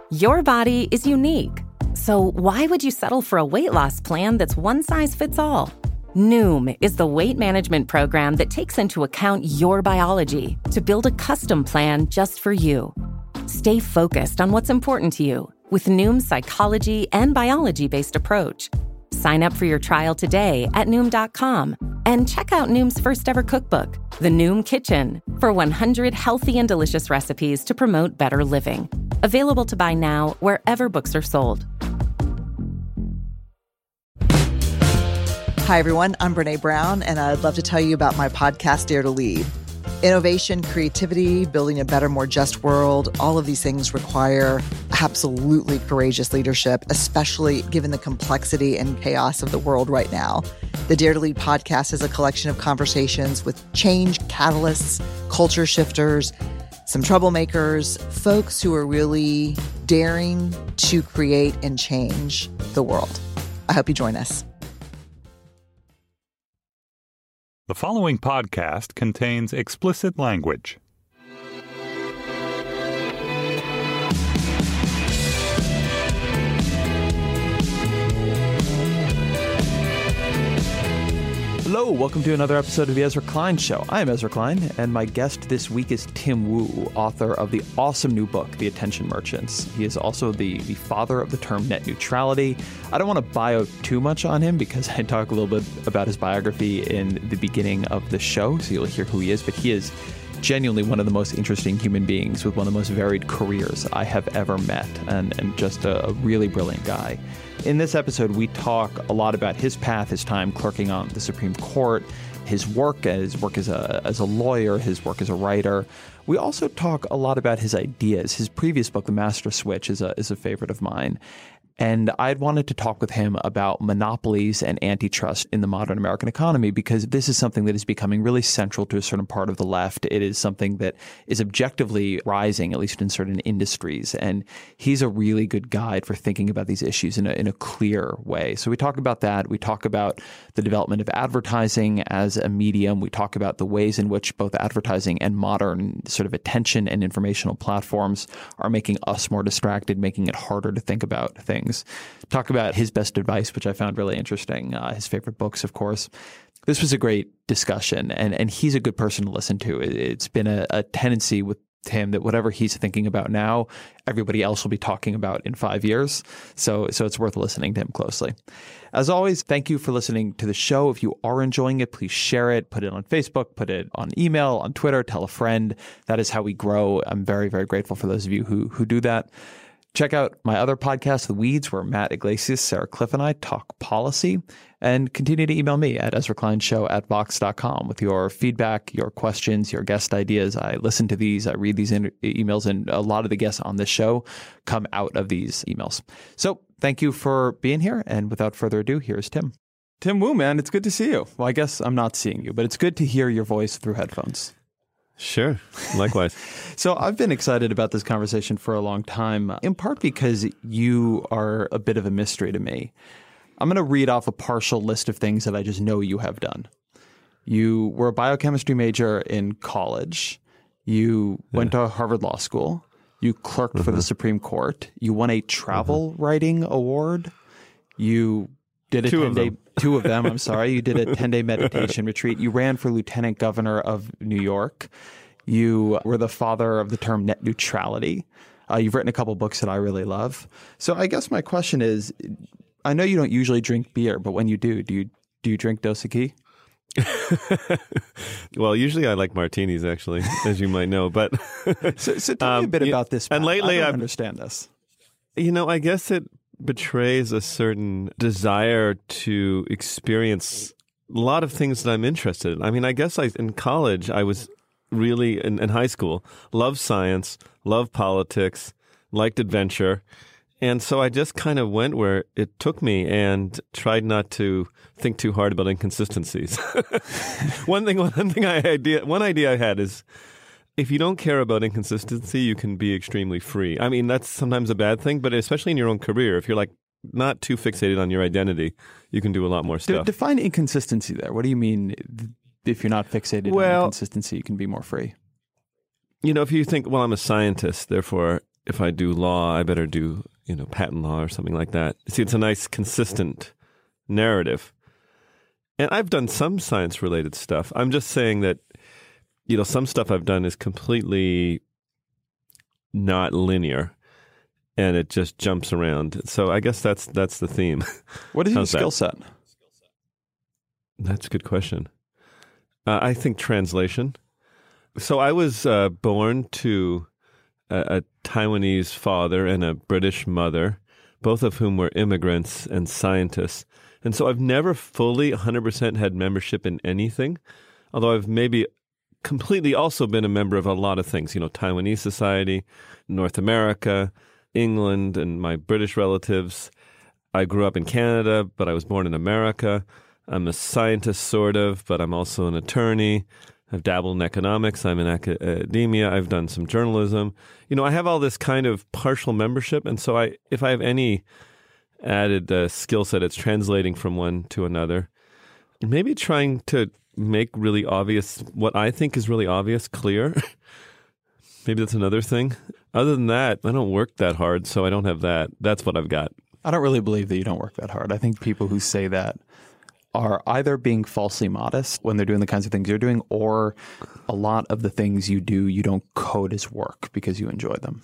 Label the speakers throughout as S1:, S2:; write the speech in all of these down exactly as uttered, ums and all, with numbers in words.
S1: Your body is unique. So why would you settle for a weight loss plan that's one size fits all? Noom is the weight management program that takes into account your biology to build a custom plan just for you. Stay focused on what's important to you with Noom's psychology and biology-based approach. Sign up for your trial today at Noom dot com and check out Noom's first ever cookbook, The Noom Kitchen, for one hundred healthy and delicious recipes to promote better living. Available to buy now wherever books are sold.
S2: Hi, everyone. I'm Brene Brown, and I'd love to tell you about my podcast, Dare to Lead. Innovation, creativity, building a better, more just world, all of these things require absolutely courageous leadership, especially given the complexity and chaos of the world right now. The Dare to Lead podcast is a collection of conversations with change catalysts, culture shifters, some troublemakers, folks who are really daring to create and change the world. I hope you join us.
S3: The following podcast contains explicit language.
S4: Hello, welcome to another episode of The Ezra Klein Show. I am Ezra Klein, and my guest this week is Tim Wu, author of the awesome new book, The Attention Merchants. He is also the, the father of the term net neutrality. I don't want to bio too much on him because I talk a little bit about his biography in the beginning of the show, so you'll hear who he is, but he is genuinely one of the most interesting human beings with one of the most varied careers I have ever met, and, and just a, a really brilliant guy. In this episode, we talk a lot about his path, his time clerking on the Supreme Court, his work, his work as a as a lawyer, his work as a writer. We also talk a lot about his ideas. His previous book, The Master Switch, is a is a favorite of mine. And I'd wanted to talk with him about monopolies and antitrust in the modern American economy because this is something that is becoming really central to a certain part of the left. It is something that is objectively rising, at least in certain industries. And he's a really good guide for thinking about these issues in a, in a clear way. So we talk about that. We talk about the development of advertising as a medium. We talk about the ways in which both advertising and modern sort of attention and informational platforms are making us more distracted, making it harder to think about things. Talk about his best advice, which I found really interesting, uh, his favorite books, of course. This was a great discussion, and, and he's a good person to listen to. It, it's been a, a tendency with him that whatever he's thinking about now, everybody else will be talking about in five years. So, so it's worth listening to him closely. As always, thank you for listening to the show. If you are enjoying it, please share it, put it on Facebook, put it on email, on Twitter, tell a friend. That is how we grow. I'm very, very grateful for those of you who who do that. Check out my other podcast, The Weeds, where Matt Iglesias, Sarah Cliff, and I talk policy. And continue to email me at ezra klein show at vox dot com with your feedback, your questions, your guest ideas. I listen to these. I read these in- emails, and a lot of the guests on this show come out of these emails. So thank you for being here. And without further ado, here's Tim. Tim Wu, man, it's good to see you. Well, I guess I'm not seeing you, but it's good to hear your voice through headphones.
S5: Sure. Likewise.
S4: So I've been excited about this conversation for a long time, in part because you are a bit of a mystery to me. I'm going to read off a partial list of things that I just know you have done. You were a biochemistry major in college. You yeah. went to Harvard Law School. You clerked mm-hmm. for the Supreme Court. You won a travel mm-hmm. writing award. You did a
S5: two
S4: ten-day,
S5: of them.
S4: two of them, I'm sorry. You did a ten-day meditation retreat. You ran for lieutenant governor of New York. You were the father of the term net neutrality. Uh, you've written a couple books that I really love. So I guess my question is, I know you don't usually drink beer, but when you do, do you do you drink Dos Equis?
S5: Well, usually I like martinis, actually, as you might know. But
S4: so, so tell
S5: um,
S4: me a bit
S5: you,
S4: about this.
S5: And lately,
S4: I don't
S5: I've,
S4: understand this.
S5: You know, I guess it betrays a certain desire to experience a lot of things that I'm interested in. I mean, I guess I, in college, I was really, in, in high school, loved science, loved politics, liked adventure. And so I just kind of went where it took me and tried not to think too hard about inconsistencies. one thing, one thing I idea, one idea I had is, if you don't care about inconsistency, you can be extremely free. I mean, that's sometimes a bad thing, but especially in your own career, if you're like not too fixated on your identity, you can do a lot more stuff.
S4: De- define inconsistency there. What do you mean if you're not fixated
S5: well,
S4: on inconsistency, you can be more free?
S5: You know, if you think, well, I'm a scientist, therefore if I do law, I better do, you know, patent law or something like that. See, it's a nice, consistent narrative. And I've done some science-related stuff. I'm just saying that, you know, some stuff I've done is completely not linear, and it just jumps around. So I guess that's that's the theme.
S4: What is your
S5: How's that?
S4: skill set?
S5: That's a good question. Uh, I think translation. So I was uh, born to a, a Taiwanese father and a British mother, both of whom were immigrants and scientists. And so I've never fully one hundred percent had membership in anything, although I've maybe completely also been a member of a lot of things, you know, Taiwanese society, North America, England, and my British relatives. I grew up in Canada, but I was born in America. I'm a scientist, sort of, but I'm also an attorney. I've dabbled in economics. I'm in academia. I've done some journalism. You know, I have all this kind of partial membership. And so I, if I have any added uh, skill set, it's translating from one to another. Maybe trying to make really obvious, what I think is really obvious, clear. Maybe that's another thing. Other than that, I don't work that hard, so I don't have that. That's what I've got.
S4: I don't really believe that you don't work that hard. I think people who say that are either being falsely modest when they're doing the kinds of things you're doing, or a lot of the things you do, you don't code as work because you enjoy them.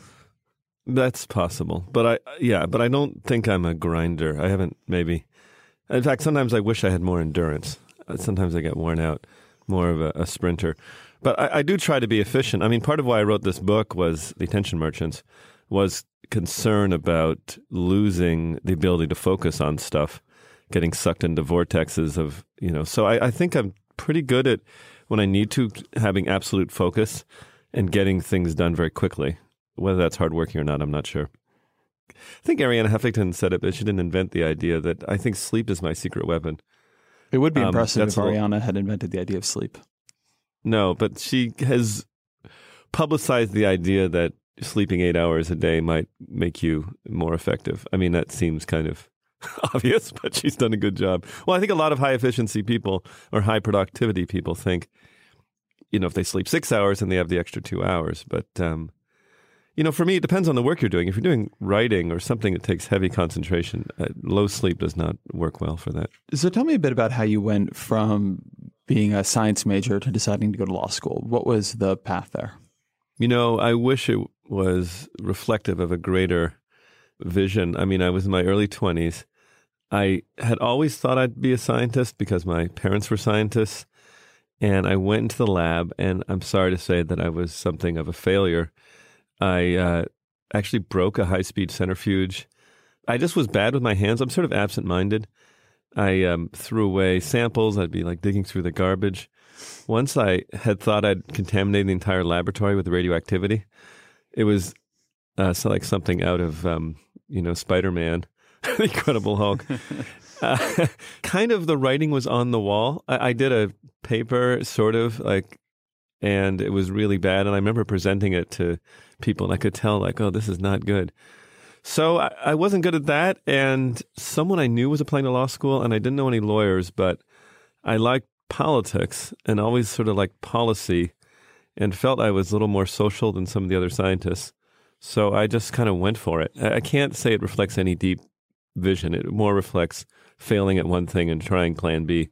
S5: That's possible. But I, yeah, but I don't think I'm a grinder. I haven't maybe. In fact, sometimes I wish I had more endurance. Sometimes I get worn out, more of a, a sprinter. But I, I do try to be efficient. I mean, part of why I wrote this book was The Attention Merchants, was concern about losing the ability to focus on stuff, getting sucked into vortexes of, you know. So I, I think I'm pretty good at, when I need to, having absolute focus and getting things done very quickly. Whether that's hardworking or not, I'm not sure. I think Arianna Huffington said it, but she didn't invent the idea that I think sleep is my secret weapon.
S4: It would be
S5: Um,
S4: impressive if
S5: that's a little-
S4: Arianna had invented the idea of sleep.
S5: No, but she has publicized the idea that sleeping eight hours a day might make you more effective. I mean, that seems kind of obvious, but she's done a good job. Well, I think a lot of high efficiency people or high productivity people think, you know, if they sleep six hours and they have the extra two hours. But, um, you know, for me, it depends on the work you're doing. If you're doing writing or something that takes heavy concentration, uh, low sleep does not work well for that.
S4: So tell me a bit about how you went from being a science major to deciding to go to law school. What was the path there?
S5: You know, I wish it was reflective of a greater vision. I mean, I was in my early twenties. I had always thought I'd be a scientist because my parents were scientists. And I went into the lab, and I'm sorry to say that I was something of a failure. I uh, actually broke a high-speed centrifuge. I just was bad with my hands. I'm sort of absent-minded. I um, threw away samples. I'd be like digging through the garbage. Once I had thought I'd contaminated the entire laboratory with radioactivity. It was uh, so like something out of, um, you know, Spider-Man, The Incredible Hulk. uh, kind of the writing was on the wall. I, I did a paper, sort of, like, and it was really bad. And I remember presenting it to people, and I could tell, like, oh, this is not good. So I, I wasn't good at that. And someone I knew was applying to law school, and I didn't know any lawyers, but I liked politics and always sort of liked policy and felt I was a little more social than some of the other scientists. So I just kind of went for it. I can't say it reflects any deep vision. It more reflects failing at one thing and trying plan B.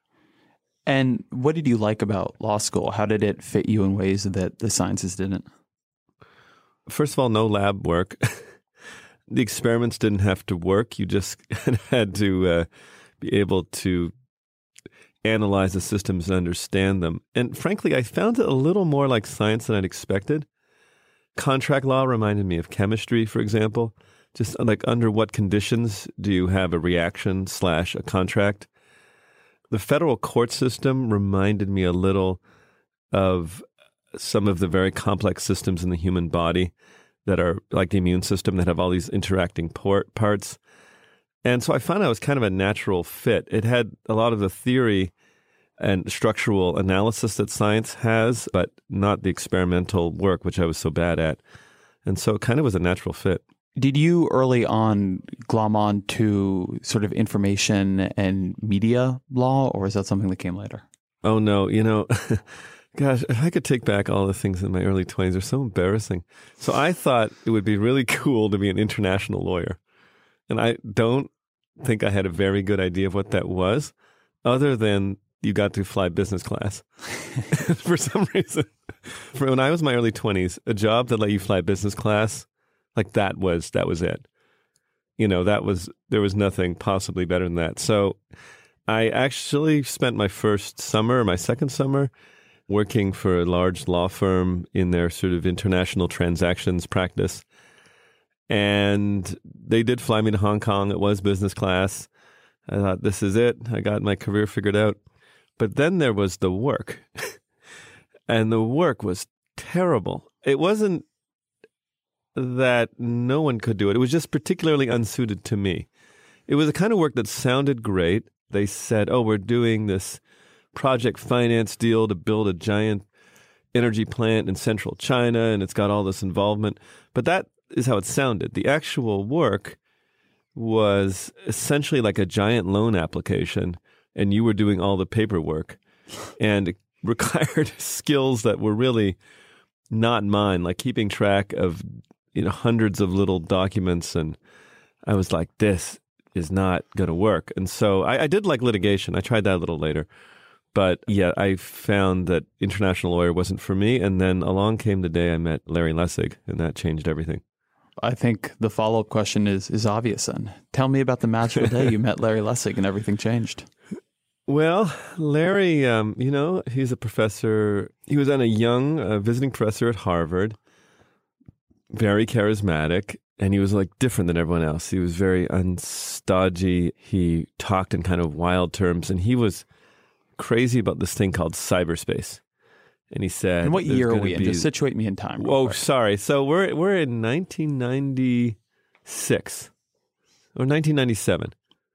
S4: And what did you like about law school? How did it fit you in ways that the sciences didn't?
S5: First of all, no lab work. The experiments didn't have to work. You just had to uh, be able to analyze the systems and understand them. And frankly, I found it a little more like science than I'd expected. Contract law reminded me of chemistry, for example. Just like under what conditions do you have a reaction slash a contract? The federal court system reminded me a little of some of the very complex systems in the human body that are like the immune system that have all these interacting port parts. And so I found I was kind of a natural fit. It had a lot of the theory and structural analysis that science has, but not the experimental work, which I was so bad at. And so it kind of was a natural fit.
S4: Did you early on glom on to sort of information and media law, or is that something that came later?
S5: Oh, no. You know, Gosh, if I could take back all the things in my early twenties, they're so embarrassing. So I thought it would be really cool to be an international lawyer. And I don't think I had a very good idea of what that was, other than you got to fly business class. For some reason, for when I was in my early twenties, a job that let you fly business class, like that was that was it. You know, that was there was nothing possibly better than that. So I actually spent my first summer, my second summer, working for a large law firm in their sort of international transactions practice. And they did fly me to Hong Kong. It was business class. I thought, this is it. I got my career figured out. But then there was the work. And the work was terrible. It wasn't that no one could do it. It was just particularly unsuited to me. It was the kind of work that sounded great. They said, oh, we're doing this project finance deal to build a giant energy plant in central China, and it's got all this involvement. But that is how it sounded. The actual work was essentially like a giant loan application, and you were doing all the paperwork, and it required skills that were really not mine, like keeping track of, you know, hundreds of little documents. And I was like, this is not going to work. And so I, I did like litigation. I tried that a little later. But yeah, I found that international lawyer wasn't for me. And then along came the day I met Larry Lessig, and that changed everything.
S4: I think the follow-up question is is obvious then. Tell me about the magical day you met Larry Lessig and everything changed.
S5: Well, Larry, um, you know, he's a professor. He was then a young uh, visiting professor at Harvard, very charismatic, and he was like different than everyone else. He was very unstodgy. He talked in kind of wild terms, and he was crazy about this thing called cyberspace. And he said,
S4: and what year are we in?
S5: Be...
S4: Just situate me in time.
S5: Oh,
S4: quick.
S5: sorry. So we're we're in nineteen ninety-six or nineteen ninety-seven.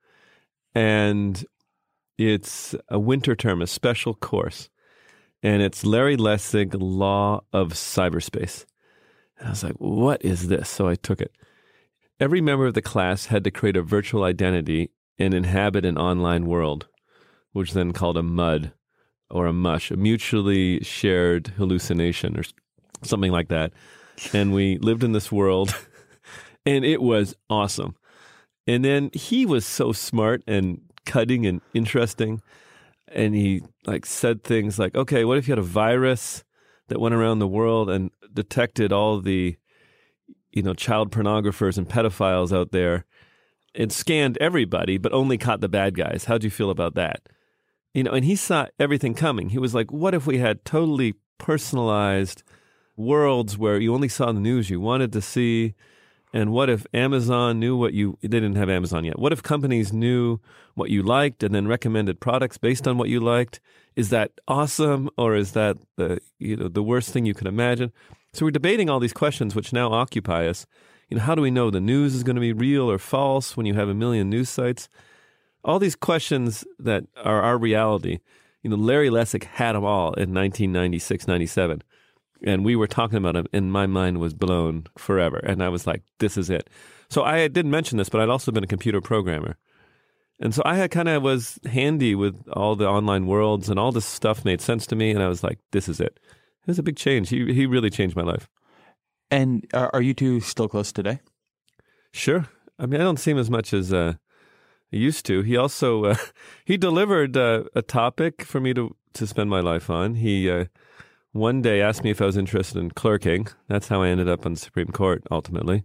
S5: And it's a winter term, a special course. And it's Larry Lessig, Law of Cyberspace. And I was like, what is this? So I took it. Every member of the class had to create a virtual identity and inhabit an online world, which is then called a M U D or a mush, a mutually shared hallucination or something like that. And we lived in this world, and it was awesome. And then he was so smart and cutting and interesting. And he like said things like, okay, what if you had a virus that went around the world and detected all the, you know, child pornographers and pedophiles out there and scanned everybody, but only caught the bad guys? How'd you feel about that? You know, and he saw everything coming. He was like, what if we had totally personalized worlds where you only saw the news you wanted to see? And what if Amazon knew what you, they didn't have Amazon yet. What if companies knew what you liked and then recommended products based on what you liked? Is that awesome? Or is that the, you know, the worst thing you could imagine? So we're debating all these questions which now occupy us. You know, how do we know the news is going to be real or false when you have a million news sites? All these questions that are our reality. You know, Larry Lessig had them all in nineteen ninety-six, ninety-seven. And we were talking about them, and my mind was blown forever. And I was like, this is it. So I didn't mention this, but I'd also been a computer programmer. And so I had kind of was handy with all the online worlds, and all this stuff made sense to me. And I was like, this is it. It was a big change. He he really changed my life.
S4: And are, are you two still close today?
S5: Sure. I mean, I don't see him as much as uh, I used to. He also, uh, he delivered uh, a topic for me to, to spend my life on. He uh, one day asked me if I was interested in clerking. That's how I ended up on the Supreme Court, ultimately.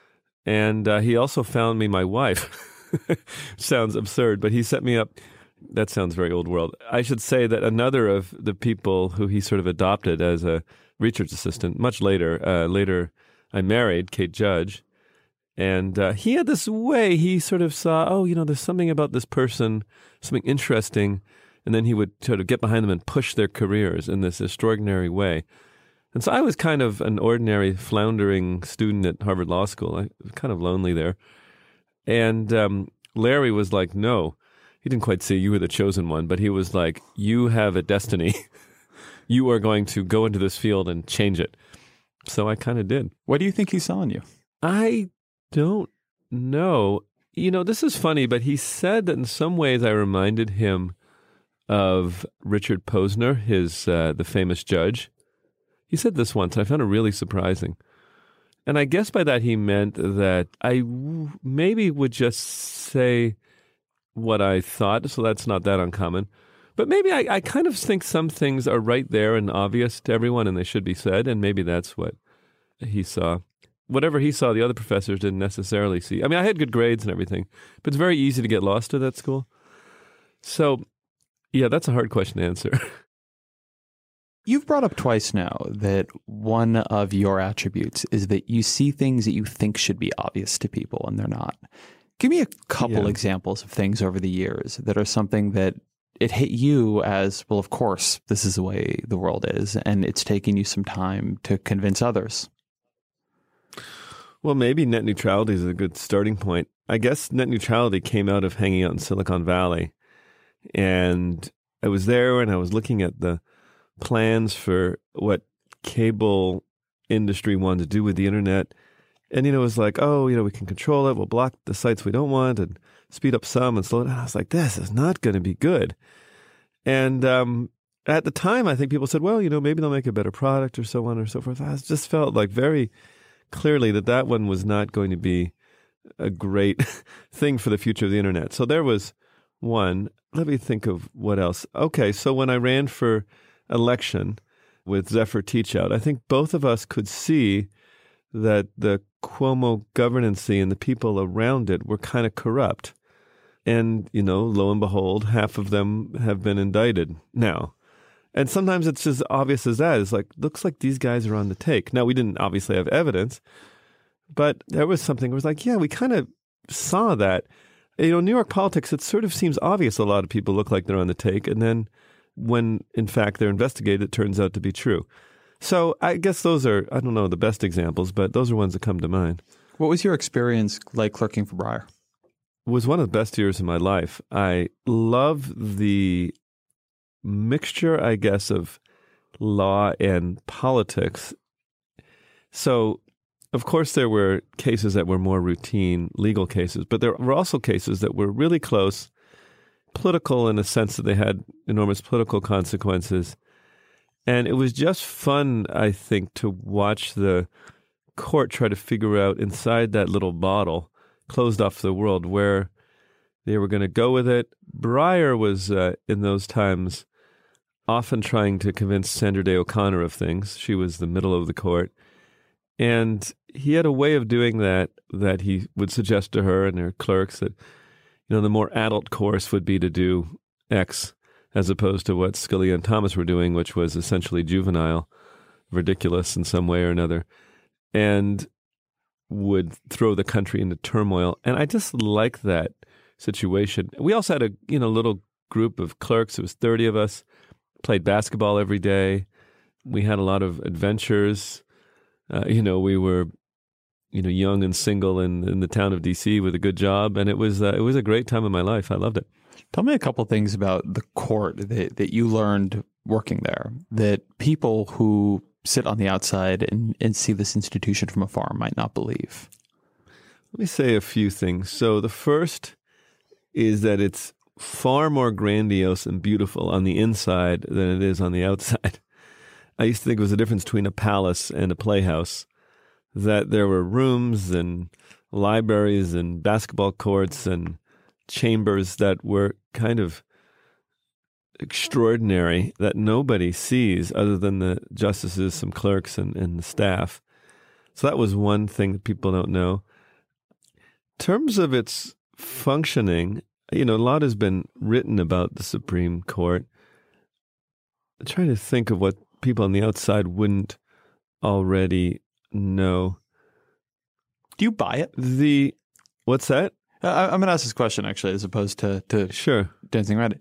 S5: And uh, he also found me my wife. Sounds absurd, but he set me up. That sounds very old world. I should say that another of the people who he sort of adopted as a research assistant, much later, uh, later I married, Kate Judge. And uh, he had this way, he sort of saw, oh, you know, there's something about this person, something interesting. And then he would sort of get behind them and push their careers in this extraordinary way. And so I was kind of an ordinary floundering student at Harvard Law School. I was kind of lonely there. And um, Larry was like, no, he didn't quite say you were the chosen one, but he was like, you have a destiny. You are going to go into this field and change it. So I kind of did.
S4: What do you think he saw in you?
S5: I don't know. You know, this is funny, but he said that in some ways I reminded him of Richard Posner, his uh, the famous judge. He said this once, and I found it really surprising. And I guess by that he meant that I w- maybe would just say what I thought, so that's not that uncommon. But maybe I, I kind of think some things are right there and obvious to everyone, and they should be said, and maybe that's what he saw. Whatever he saw, the other professors didn't necessarily see. I mean, I had good grades and everything, but it's very easy to get lost at that school. So, yeah, that's a hard question to answer.
S4: You've brought up twice now that one of your attributes is that you see things that you think should be obvious to people, and they're not. Give me a couple
S5: Yeah.
S4: examples of things over the years that are something that it hit you as, well, of course, this is the way the world is, and it's taking you some time to convince others.
S5: Well, maybe net neutrality is a good starting point. I guess net neutrality came out of hanging out in Silicon Valley. And I was there and I was looking at the plans for what cable industry wanted to do with the internet. And, you know, it was like, oh, you know, we can control it. We'll block the sites we don't want and speed up some and slow it down. I was like, this is not going to be good. And um, at the time, I think people said, well, you know, maybe they'll make a better product or so on or so forth. I just felt like very clearly that that one was not going to be a great thing for the future of the internet. So there was one. Let me think of what else. Okay, so when I ran for election with Zephyr Teachout, I think both of us could see that the Cuomo governancy and the people around it were kind of corrupt. And, you know, lo and behold, half of them have been indicted now. And sometimes it's as obvious as that. It's like, looks like these guys are on the take. Now, we didn't obviously have evidence, but there was something where it was like, yeah, we kind of saw that. You know, New York politics, it sort of seems obvious a lot of people look like they're on the take. And then when, in fact, they're investigated, it turns out to be true. So I guess those are, I don't know, the best examples, but those are ones that come to mind.
S4: What was your experience like clerking for Breyer?
S5: It was one of the best years of my life. I love the mixture, I guess, of law and politics. So, of course, there were cases that were more routine legal cases, but there were also cases that were really close, political in a sense that they had enormous political consequences. And it was just fun, I think, to watch the court try to figure out inside that little bottle, closed off the world, where they were going to go with it. Breyer was, uh, in those times, often trying to convince Sandra Day O'Connor of things. She was the middle of the court. And he had a way of doing that that he would suggest to her and her clerks that, you know, the more adult course would be to do X, as opposed to what Scalia and Thomas were doing, which was essentially juvenile, ridiculous in some way or another, and would throw the country into turmoil. And I just like that situation. We also had a, you know, little group of clerks. It was thirty of us, played basketball every day. We had a lot of adventures. Uh, you know, we were, you know, young and single in, in the town of D C with a good job. And it was, uh, it was a great time in my life. I loved it.
S4: Tell me a couple things about the court that, that you learned working there, that people who sit on the outside and, and see this institution from afar might not believe.
S5: Let me say a few things. So the first is that it's far more grandiose and beautiful on the inside than it is on the outside. I used to think it was a difference between a palace and a playhouse, that there were rooms and libraries and basketball courts and chambers that were kind of extraordinary, that nobody sees other than the justices, some clerks, and, and the staff. So that was one thing that people don't know. In terms of its functioning, you know, a lot has been written about the Supreme Court. I'm trying to think of what people on the outside wouldn't already know.
S4: Do you buy it?
S5: The, what's that?
S4: I, I'm going to ask this question, actually, as opposed to, to
S5: Sure.
S4: dancing around it.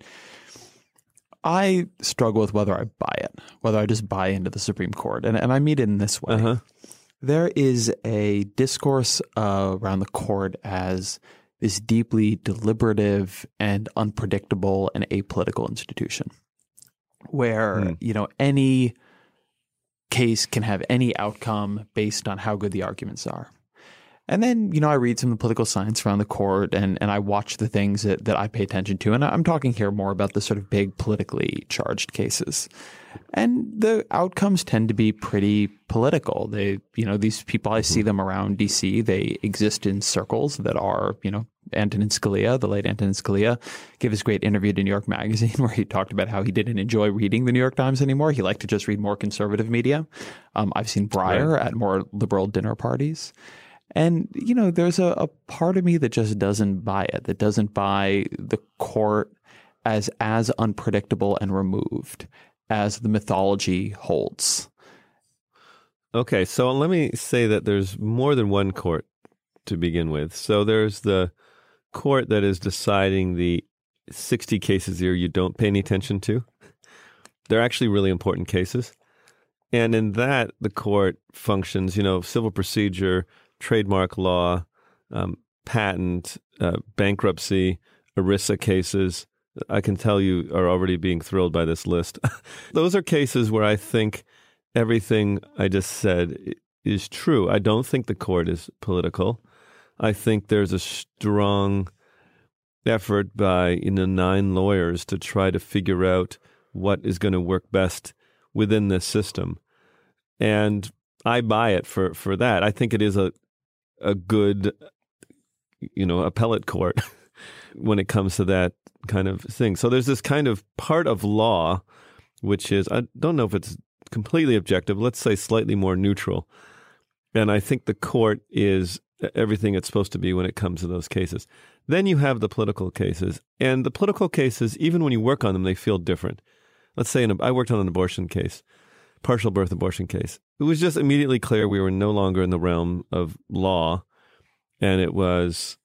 S4: I struggle with whether I buy it, whether I just buy into the Supreme Court. And, and I mean it in this way.
S5: Uh-huh.
S4: There is a discourse uh, around the court as this deeply deliberative and unpredictable and apolitical institution where, mm. you know, any case can have any outcome based on how good the arguments are. And then, you know, I read some of the political science around the court and, and I watch the things that, that I pay attention to. And I'm talking here more about the sort of big politically charged cases. And the outcomes tend to be pretty political. They, you know, these people, I see them around D C, they exist in circles that are, you know, Antonin Scalia, the late Antonin Scalia, gave his great interview to New York Magazine where he talked about how he didn't enjoy reading the New York Times anymore. He liked to just read more conservative media. Um, I've seen Breyer right. at more liberal dinner parties. And, you know, there's a, a part of me that just doesn't buy it, that doesn't buy the court as as unpredictable and removed as the mythology holds.
S5: Okay, so let me say that there's more than one court to begin with. So there's the court that is deciding the sixty cases a year you don't pay any attention to. They're actually really important cases. And in that, the court functions, you know, civil procedure, trademark law, um, patent, uh, bankruptcy, ERISA cases, I can tell you are already being thrilled by this list. Those are cases where I think everything I just said is true. I don't think the court is political. I think there's a strong effort by you know, nine lawyers to try to figure out what is going to work best within this system. And I buy it for, for that. I think it is a a good, you know, appellate court when it comes to that kind of thing. So there's this kind of part of law, which is, I don't know if it's completely objective, let's say slightly more neutral. And I think the court is everything it's supposed to be when it comes to those cases. Then you have the political cases. And the political cases, even when you work on them, they feel different. Let's say in a, I worked on an abortion case, partial birth abortion case. It was just immediately clear we were no longer in the realm of law. And it was,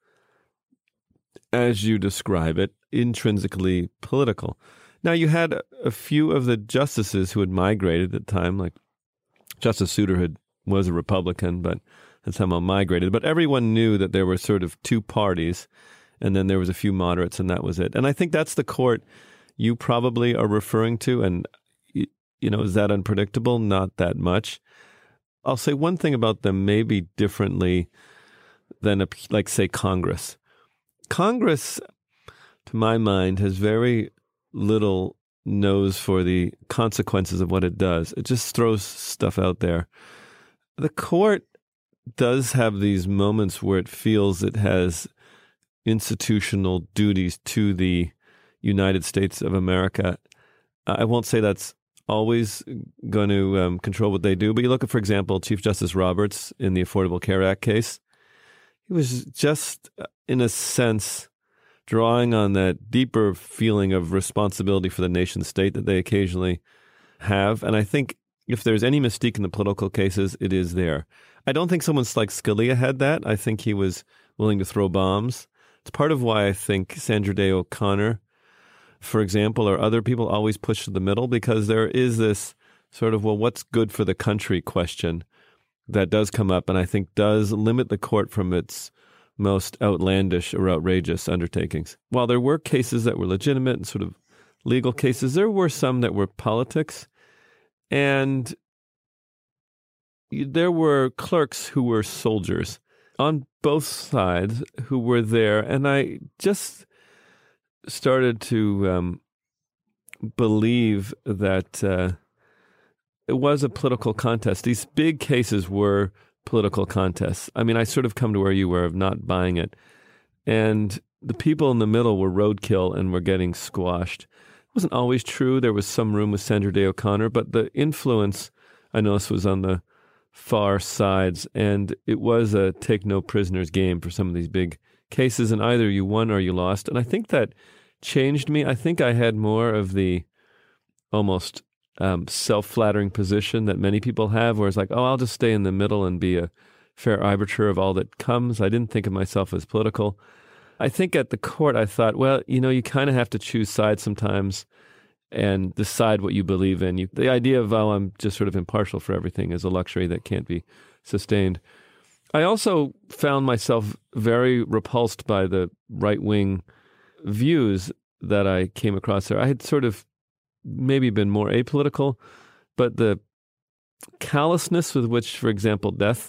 S5: as you describe it, intrinsically political. Now, you had a few of the justices who had migrated at the time, like Justice Souter had, was a Republican, but had somehow migrated. But everyone knew that there were sort of two parties, and then there was a few moderates, and that was it. And I think that's the court you probably are referring to, and you know, is that unpredictable? Not that much. I'll say one thing about them maybe differently than, a, like, say, Congress. Congress, to my mind, has very little nose for the consequences of what it does. It just throws stuff out there. The court does have these moments where it feels it has institutional duties to the United States of America. I won't say that's always going to um, control what they do. But you look at, for example, Chief Justice Roberts in the Affordable Care Act case. He was just, in a sense, drawing on that deeper feeling of responsibility for the nation state that they occasionally have. And I think if there's any mystique in the political cases, it is there. I don't think someone like Scalia had that. I think he was willing to throw bombs. It's part of why I think Sandra Day O'Connor, for example, or other people always push to the middle, because there is this sort of, well, what's good for the country question that does come up, and I think does limit the court from its most outlandish or outrageous undertakings. While there were cases that were legitimate and sort of legal cases, there were some that were politics, and there were clerks who were soldiers on both sides who were there, and I just started to um, believe that uh, it was a political contest. These big cases were political contests. I mean, I sort of come to where you were of not buying it. And the people in the middle were roadkill and were getting squashed. It wasn't always true. There was some room with Sandra Day O'Connor, but the influence, I noticed, was on the far sides. And it was a take no prisoners game for some of these big cases, and either you won or you lost. And I think that changed me. I think I had more of the almost um, self-flattering position that many people have, where it's like, oh, I'll just stay in the middle and be a fair arbiter of all that comes. I didn't think of myself as political. I think at the court, I thought, well, you know, you kind of have to choose sides sometimes and decide what you believe in. You, the idea of, oh, I'm just sort of impartial for everything is a luxury that can't be sustained. I also found myself very repulsed by the right-wing views that I came across there. I had sort of maybe been more apolitical, but the callousness with which, for example, death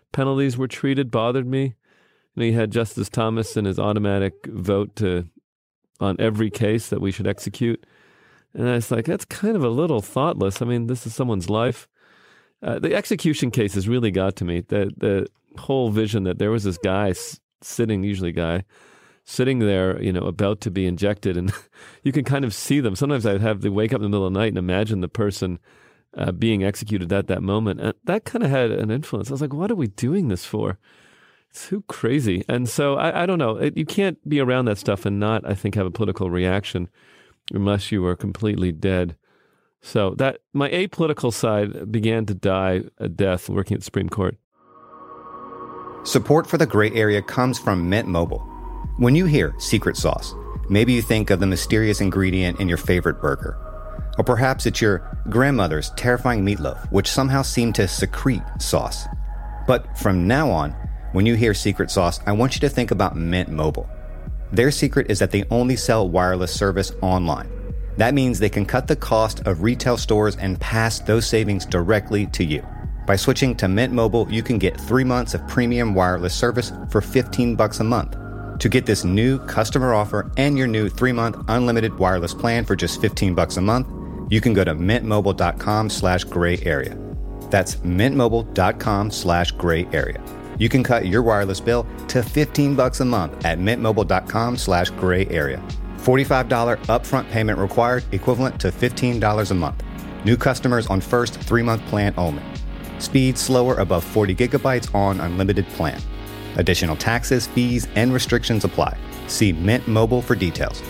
S5: penalties were treated bothered me. You know, you had Justice Thomas and his automatic vote to on every case that we should execute. And I was like, that's kind of a little thoughtless. I mean, this is someone's life. Uh, the execution cases really got to me. The the whole vision that there was this guy s- sitting, usually guy, sitting there, you know, about to be injected, and you can kind of see them. Sometimes I'd have to wake up in the middle of the night and imagine the person uh, being executed at that moment. And that kind of had an influence. I was like, what are we doing this for? It's too crazy. And so I, I don't know. It, you can't be around that stuff and not, I think, have a political reaction unless you were completely dead. So that my apolitical side began to die a death working at the Supreme Court.
S6: Support for the Gray Area comes from Mint Mobile. When you hear secret sauce, maybe you think of the mysterious ingredient in your favorite burger. Or perhaps it's your grandmother's terrifying meatloaf, which somehow seemed to secrete sauce. But from now on, when you hear secret sauce, I want you to think about Mint Mobile. Their secret is that they only sell wireless service online. That means they can cut the cost of retail stores and pass those savings directly to you. By switching to Mint Mobile, you can get three months of premium wireless service for fifteen bucks a month. To get this new customer offer and your new three-month unlimited wireless plan for just fifteen bucks a month, you can go to mintmobile.com slash gray area. That's mintmobile.com slash gray area. You can cut your wireless bill to fifteen bucks a month at mintmobile.com slash gray area. forty-five dollars upfront payment required, equivalent to fifteen dollars a month. New customers on first three-month plan only. Speed slower above forty gigabytes on unlimited plan. Additional taxes, fees, and restrictions apply. See Mint Mobile for details.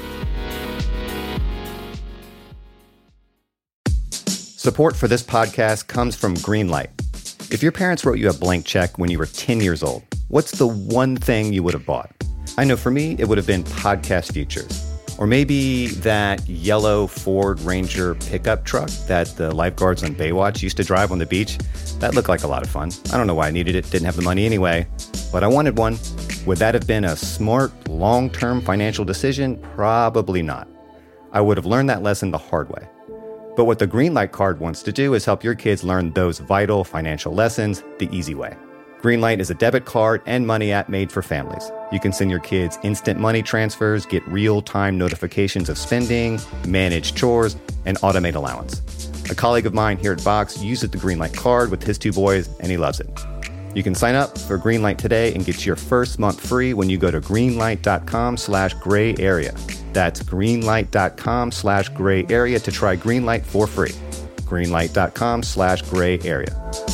S6: Support for this podcast comes from Greenlight. If your parents wrote you a blank check when you were ten years old, what's the one thing you would have bought? I know for me, it would have been podcast features. Or maybe that yellow Ford Ranger pickup truck that the lifeguards on Baywatch used to drive on the beach. That looked like a lot of fun. I don't know why I needed it, didn't have the money anyway, but I wanted one. Would that have been a smart, long-term financial decision? Probably not. I would have learned that lesson the hard way. But what the Greenlight card wants to do is help your kids learn those vital financial lessons the easy way. Greenlight is a debit card and money app made for families. You can send your kids instant money transfers, get real-time notifications of spending, manage chores, and automate allowance. A colleague of mine here at Vox uses the Greenlight card with his two boys, and he loves it. You can sign up for Greenlight today and get your first month free when you go to greenlight.com slash gray area. That's greenlight.com slash gray area to try Greenlight for free. Greenlight.com slash gray area.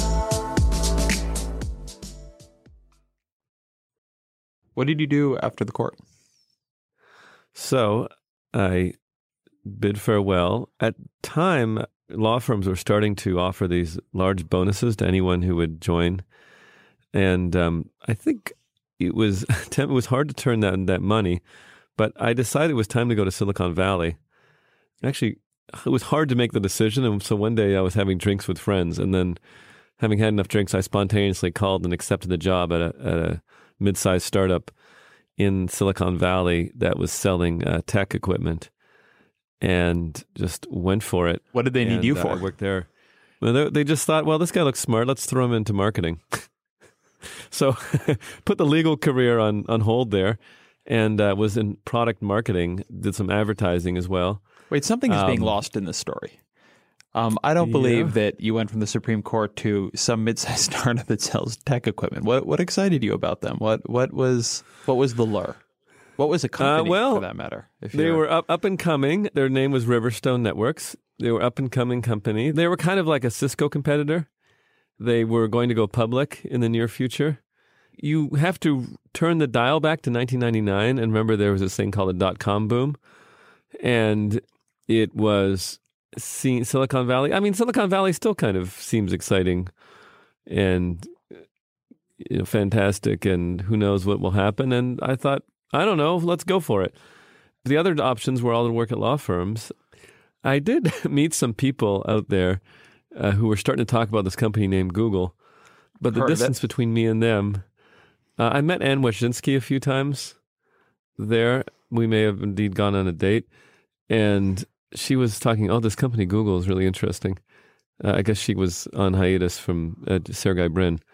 S4: What did you do after the court?
S5: So I bid farewell. At time, law firms were starting to offer these large bonuses to anyone who would join. And um, I think it was it was hard to turn that, that money, but I decided it was time to go to Silicon Valley. Actually, it was hard to make the decision. And so one day I was having drinks with friends, and then having had enough drinks, I spontaneously called and accepted the job at a, at a mid-sized startup in Silicon Valley that was selling uh, tech equipment, and just went for it.
S4: What did they need
S5: and,
S4: you
S5: uh,
S4: for?
S5: I worked there. Well, they, they just thought, well, this guy looks smart. Let's throw him into marketing. So put the legal career on, on hold there, and uh, was in product marketing, did some advertising as well.
S4: Wait, something is
S5: Um,
S4: being lost in this story. Um, I don't believe
S5: yeah.
S4: that you went from the Supreme Court to some mid-sized startup that sells tech equipment. What what excited you about them? What what was what was the lure? What was a company,
S5: Uh, well,
S4: for that matter? If
S5: They
S4: you're-
S5: were up, up and coming. Their name was Riverstone Networks. They were up and coming company. They were kind of like a Cisco competitor. They were going to go public in the near future. You have to turn the dial back to nineteen ninety-nine and remember there was this thing called a dot-com boom. And it was seen, Silicon Valley. I mean, Silicon Valley still kind of seems exciting and you know, fantastic, and who knows what will happen. And I thought, I don't know, let's go for it. The other options were all to work at law firms. I did meet some people out there uh, who were starting to talk about this company named Google, but the
S4: Heard of it.
S5: distance between me and them, uh, I met Anne Wojcicki a few times there. We may have indeed gone on a date, and she was talking, oh, this company Google is really interesting. Uh, I guess she was on hiatus from uh, Sergey Brin.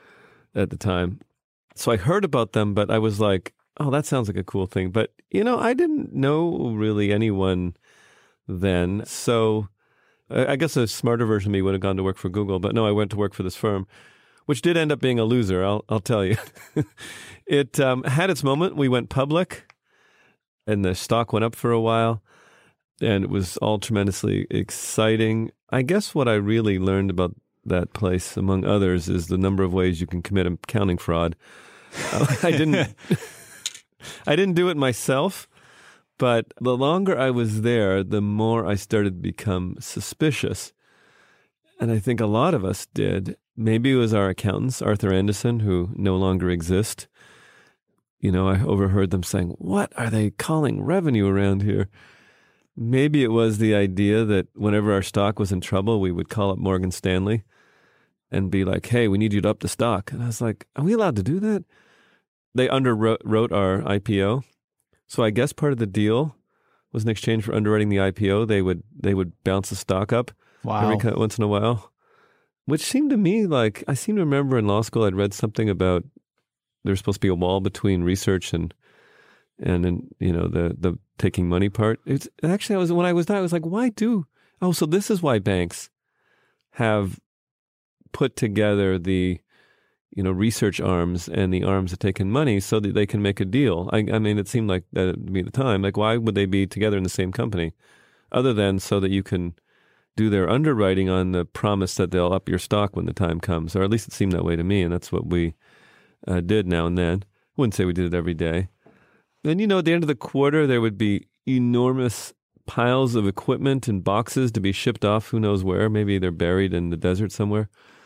S5: at the time. So I heard about them, but I was like, oh, that sounds like a cool thing. But, you know, I didn't know really anyone then. So I guess a smarter version of me would have gone to work for Google. But no, I went to work for this firm, which did end up being a loser, I'll, I'll tell you. It um, had its moment. We went public, and the stock went up for a while, and it was all tremendously exciting. I guess what I really learned about that place, among others, is the number of ways you can commit accounting fraud. Uh, I didn't, I didn't do it myself, but the longer I was there, the more I started to become suspicious. And I think a lot of us did. Maybe it was our accountants, Arthur Anderson, who no longer exist. You know, I overheard them saying, "What are they calling revenue around here?" Maybe it was the idea that whenever our stock was in trouble, we would call up Morgan Stanley and be like, "Hey, we need you to up the stock." And I was like, "Are we allowed to do that?" They underwrote wrote our I P O. So I guess part of the deal was in exchange for underwriting the I P O, they would they would bounce the stock up
S4: Wow.
S5: every once in a while, which seemed to me like, I seem to remember in law school I'd read something about there's supposed to be a wall between research and and, and you know the the taking money part. It's actually I was when I was there, I was like, why do oh so this is why banks have put together the you know research arms and the arms that take in money so that they can make a deal. I, I mean, it seemed like that at the time. Like, why would they be together in the same company, other than so that you can do their underwriting on the promise that they'll up your stock when the time comes, or at least it seemed that way to me, and that's what we Uh, did now and then. I wouldn't say we did it every day. Then, you know, at the end of the quarter, there would be enormous piles of equipment and boxes to be shipped off who knows where. Maybe they're buried in the desert somewhere.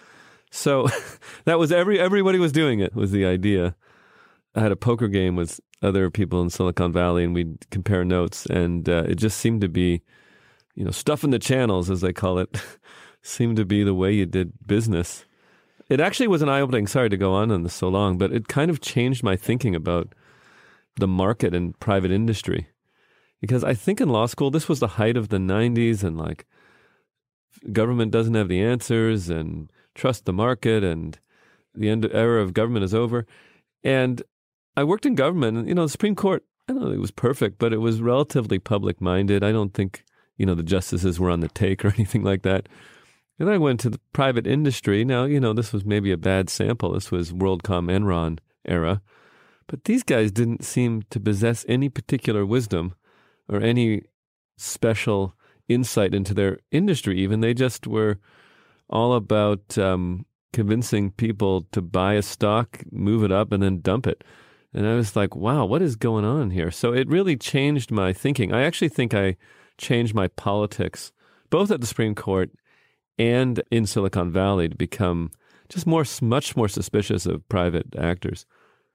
S5: So that was every everybody was doing it, was the idea. I had a poker game with other people in Silicon Valley, and we'd compare notes, and uh, it just seemed to be, you know, stuff in the channels, as they call it, seemed to be the way you did business. It actually was an eye-opening, sorry to go on on this so long, but it kind of changed my thinking about the market and private industry. Because I think in law school, this was the height of the nineties, and like government doesn't have the answers, and trust the market, and the end era of government is over. And I worked in government, and, you know, the Supreme Court, I don't know, it was perfect, but it was relatively public-minded. I don't think, you know, the justices were on the take or anything like that. And I went to the private industry. Now, you know, this was maybe a bad sample. This was WorldCom Enron era. But these guys didn't seem to possess any particular wisdom or any special insight into their industry even. They just were all about um, convincing people to buy a stock, move it up, and then dump it. And I was like, wow, what is going on here? So it really changed my thinking. I actually think I changed my politics, both at the Supreme Court and in Silicon Valley, to become just more, much more suspicious of private actors.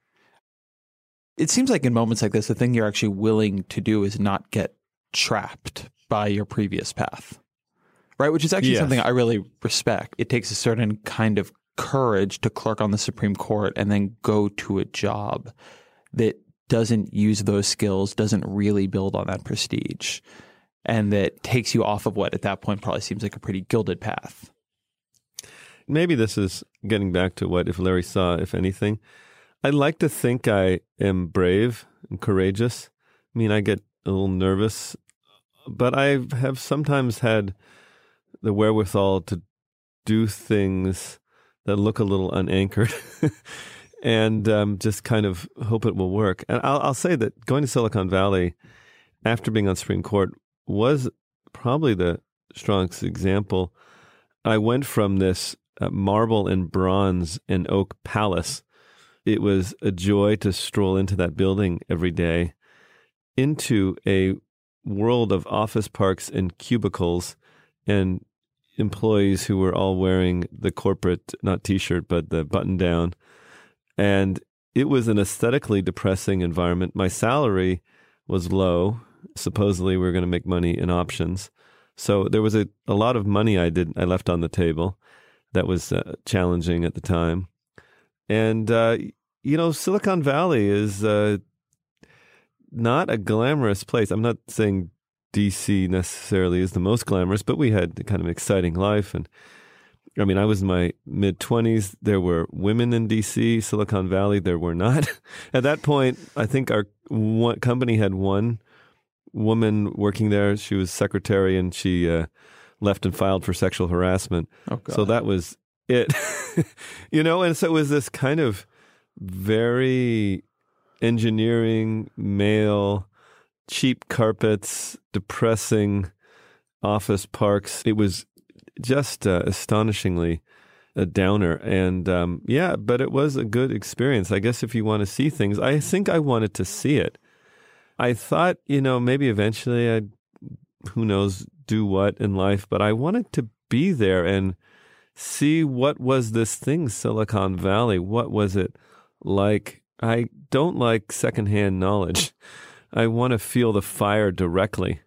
S4: It seems like in moments like this, the thing you're actually willing to do is not get trapped by your previous path, right? Which is actually
S5: Yes.
S4: something I really respect. It takes a certain kind of courage to clerk on the Supreme Court and then go to a job that doesn't use those skills, doesn't really build on that prestige, and that takes you off of what at that point probably seems like a pretty gilded path.
S5: Maybe this is getting back to what if Larry saw, if anything. I like to think I am brave and courageous. I mean, I get a little nervous, but I have sometimes had the wherewithal to do things that look a little unanchored and um, just kind of hope it will work. And I'll, I'll say that going to Silicon Valley after being on Supreme Court was probably the strongest example. I went from this uh, marble and bronze and oak palace. It was a joy to stroll into that building every day, into a world of office parks and cubicles and employees who were all wearing the corporate, not T-shirt, but the button down. And it was an aesthetically depressing environment. My salary was low. Supposedly we were going to make money in options. So there was a, a lot of money I did I left on the table that was uh, challenging at the time. And, uh, you know, Silicon Valley is uh, not a glamorous place. I'm not saying D C necessarily is the most glamorous, but we had kind of an exciting life. And I mean, I was in my mid-twenties. There were women in D C, Silicon Valley. There were not. At that point, I think our one, company had one woman working there. She was secretary, and she uh, left and filed for sexual harassment.
S4: Oh, God.
S5: So that was it. You know, and so it was this kind of very engineering, male, cheap carpets, depressing office parks. It was just uh, astonishingly a downer. And um, yeah, but it was a good experience. I guess if you want to see things, I think I wanted to see it. I thought, you know, maybe eventually I'd, who knows, do what in life, but I wanted to be there and see what was this thing, Silicon Valley. What was it like? I don't like secondhand knowledge. I want to feel the fire directly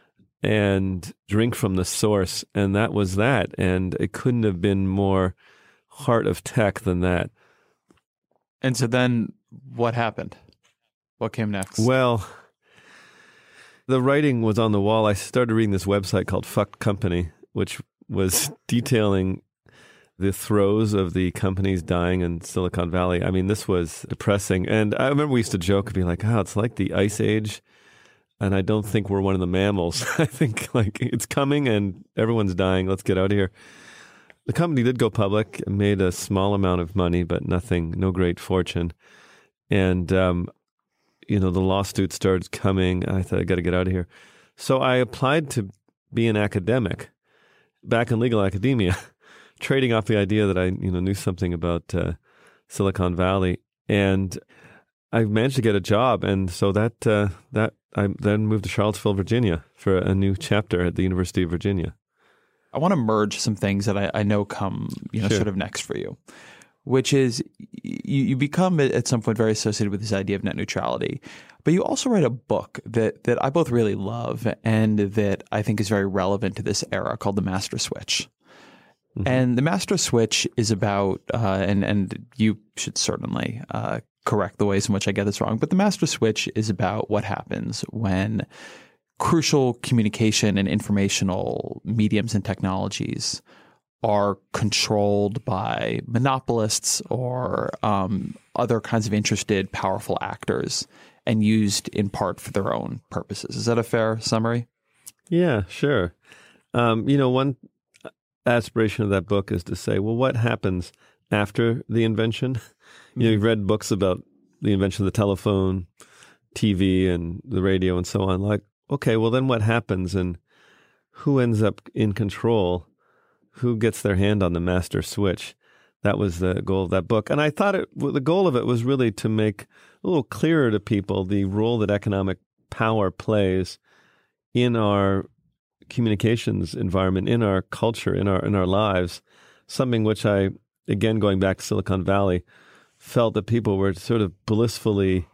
S5: and drink from the source. And that was that. And it couldn't have been more heart of tech than that.
S4: And so then what happened? What came next?
S5: Well, the writing was on the wall. I started reading this website called Fucked Company, which was detailing the throes of the companies dying in Silicon Valley. I mean, this was depressing. And I remember we used to joke and be like, oh, it's like the Ice Age. And I don't think we're one of the mammals. I think like it's coming and everyone's dying. Let's get out of here. The company did go public and made a small amount of money, but nothing, no great fortune. And, um, you know, the lawsuit started coming. I thought I got to get out of here. So I applied to be an academic back in legal academia, trading off the idea that I, you know, knew something about uh, Silicon Valley. And I managed to get a job. And so that, uh, that, I then moved to Charlottesville, Virginia for a new chapter at the University of Virginia.
S4: I want to merge some things that I, I know come, you know,
S5: Sure.
S4: sort of next for you, which is you, you become at some point very associated with this idea of net neutrality, but you also write a book that that I both really love and that I think is very relevant to this era called The Master Switch. Mm-hmm. And The Master Switch is about, uh, and and you should certainly uh, correct the ways in which I get this wrong, but The Master Switch is about what happens when crucial communication and informational mediums and technologies are controlled by monopolists or um, other kinds of interested, powerful actors and used in part for their own purposes. Is that a fair summary?
S5: Yeah, sure. Um, you know, one aspiration of that book is to say, well, what happens after the invention? You know, you've read books about the invention of the telephone, T V, and the radio and so on. Like, okay, well, then what happens and who ends up in control? Who gets their hand on the master switch? That was the goal of that book. And I thought it, well, the goal of it was really to make a little clearer to people the role that economic power plays in our communications environment, in our culture, in our in our lives, something which I, again, going back to Silicon Valley, felt that people were sort of blissfully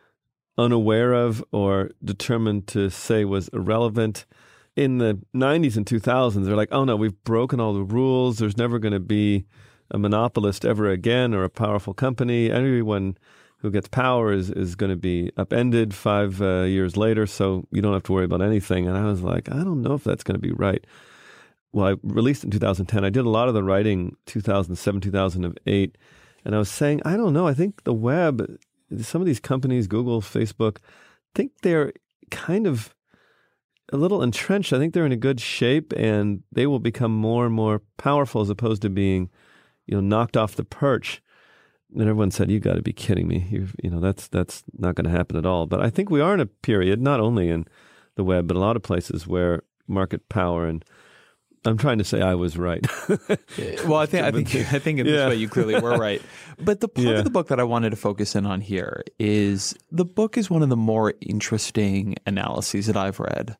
S5: unaware of or determined to say was irrelevant. In the nineties and two thousands, they're like, oh no, we've broken all the rules. There's never going to be a monopolist ever again or a powerful company. Everyone who gets power is, is going to be upended five uh, years later, so you don't have to worry about anything. And I was like, I don't know if that's going to be right. Well, I released in two thousand ten. I did a lot of the writing two thousand seven, two thousand eight. And I was saying, I don't know. I think the web, some of these companies, Google, Facebook, I think they're kind of a little entrenched. I think they're in a good shape and they will become more and more powerful as opposed to being, you know, knocked off the perch. And everyone said, you got to be kidding me. You've, you know, that's that's not going to happen at all. But I think we are in a period, not only in the web, but a lot of places where market power and I'm trying to say I was right.
S4: Well, I think I think I think in
S5: Yeah.
S4: this way you clearly were right. But the part
S5: Yeah.
S4: of the book that I wanted to focus in on here is the book is one of the more interesting analyses that I've read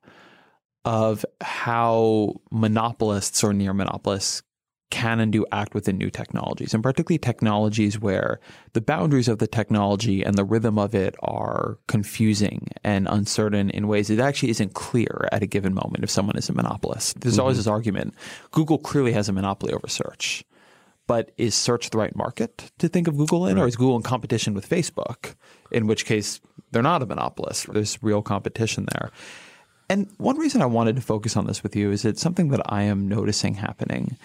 S4: of how monopolists or near monopolists can and do act within new technologies, and particularly technologies where the boundaries of the technology and the rhythm of it are confusing and uncertain in ways that actually isn't clear at a given moment if someone is a monopolist. There's mm-hmm. always this argument. Google clearly has a monopoly over search, but is search the right market to think of Google in, right. or is Google in competition with Facebook, in which case they're not a monopolist. There's real competition there. And one reason I wanted to focus on this with you is it's something that I am noticing happening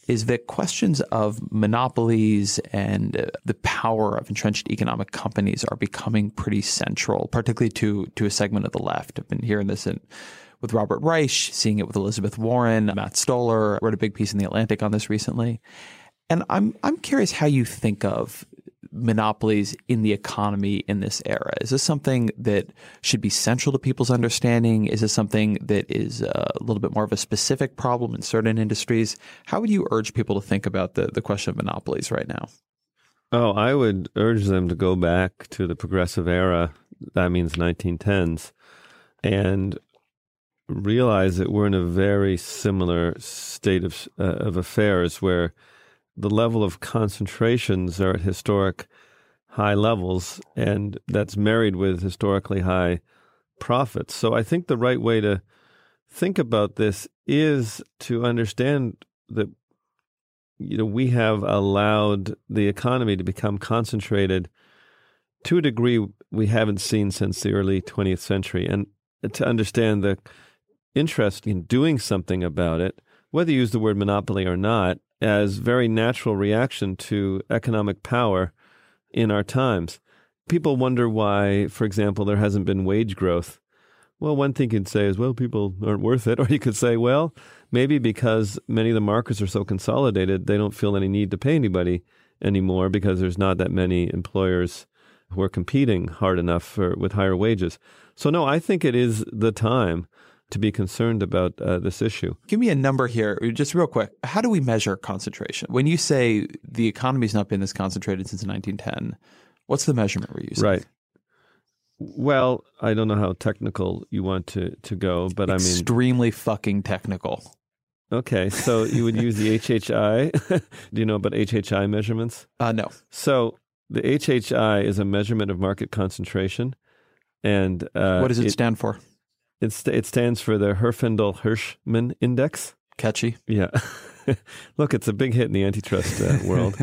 S4: is that questions of monopolies and uh, the power of entrenched economic companies are becoming pretty central, particularly to to a segment of the left. I've been hearing this in, with Robert Reich, seeing it with Elizabeth Warren. Matt Stoller wrote a big piece in The Atlantic on this recently. And I'm I'm curious how you think of monopolies in the economy in this era. Is this something that should be central to people's understanding? Is this something that is a little bit more of a specific problem in certain industries? How would you urge people to think about the, the question of monopolies right now?
S5: Oh, I would urge them to go back to the progressive era. That means nineteen tens, and realize that we're in a very similar state of uh, of affairs where the level of concentrations are at historic high levels, and that's married with historically high profits. So I think the right way to think about this is to understand that, you know, we have allowed the economy to become concentrated to a degree we haven't seen since the early twentieth century. And to understand the interest in doing something about it, whether you use the word monopoly or not, as very natural reaction to economic power in our times. People wonder why, for example, there hasn't been wage growth. Well, one thing you could say is, well, people aren't worth it. Or you could say, well, maybe because many of the markets are so consolidated, they don't feel any need to pay anybody anymore because there's not that many employers who are competing hard enough for, with higher wages. So no, I think it is the time to be concerned about uh, this issue.
S4: Give me a number here, just real quick. How do we measure concentration? When you say the economy's not been this concentrated since nineteen ten, what's the measurement we're using?
S5: Right. Well, I don't know how technical you want to, to go, but I mean...
S4: Extremely fucking technical.
S5: Okay, so you would use the H H I. Do you know about H H I measurements?
S4: Uh, no.
S5: So the H H I is a measurement of market concentration. And uh,
S4: what does it, it stand for?
S5: It's, it stands for the Herfindahl-Hirschman Index.
S4: Catchy.
S5: Yeah. Look, it's a big hit in the antitrust uh, world.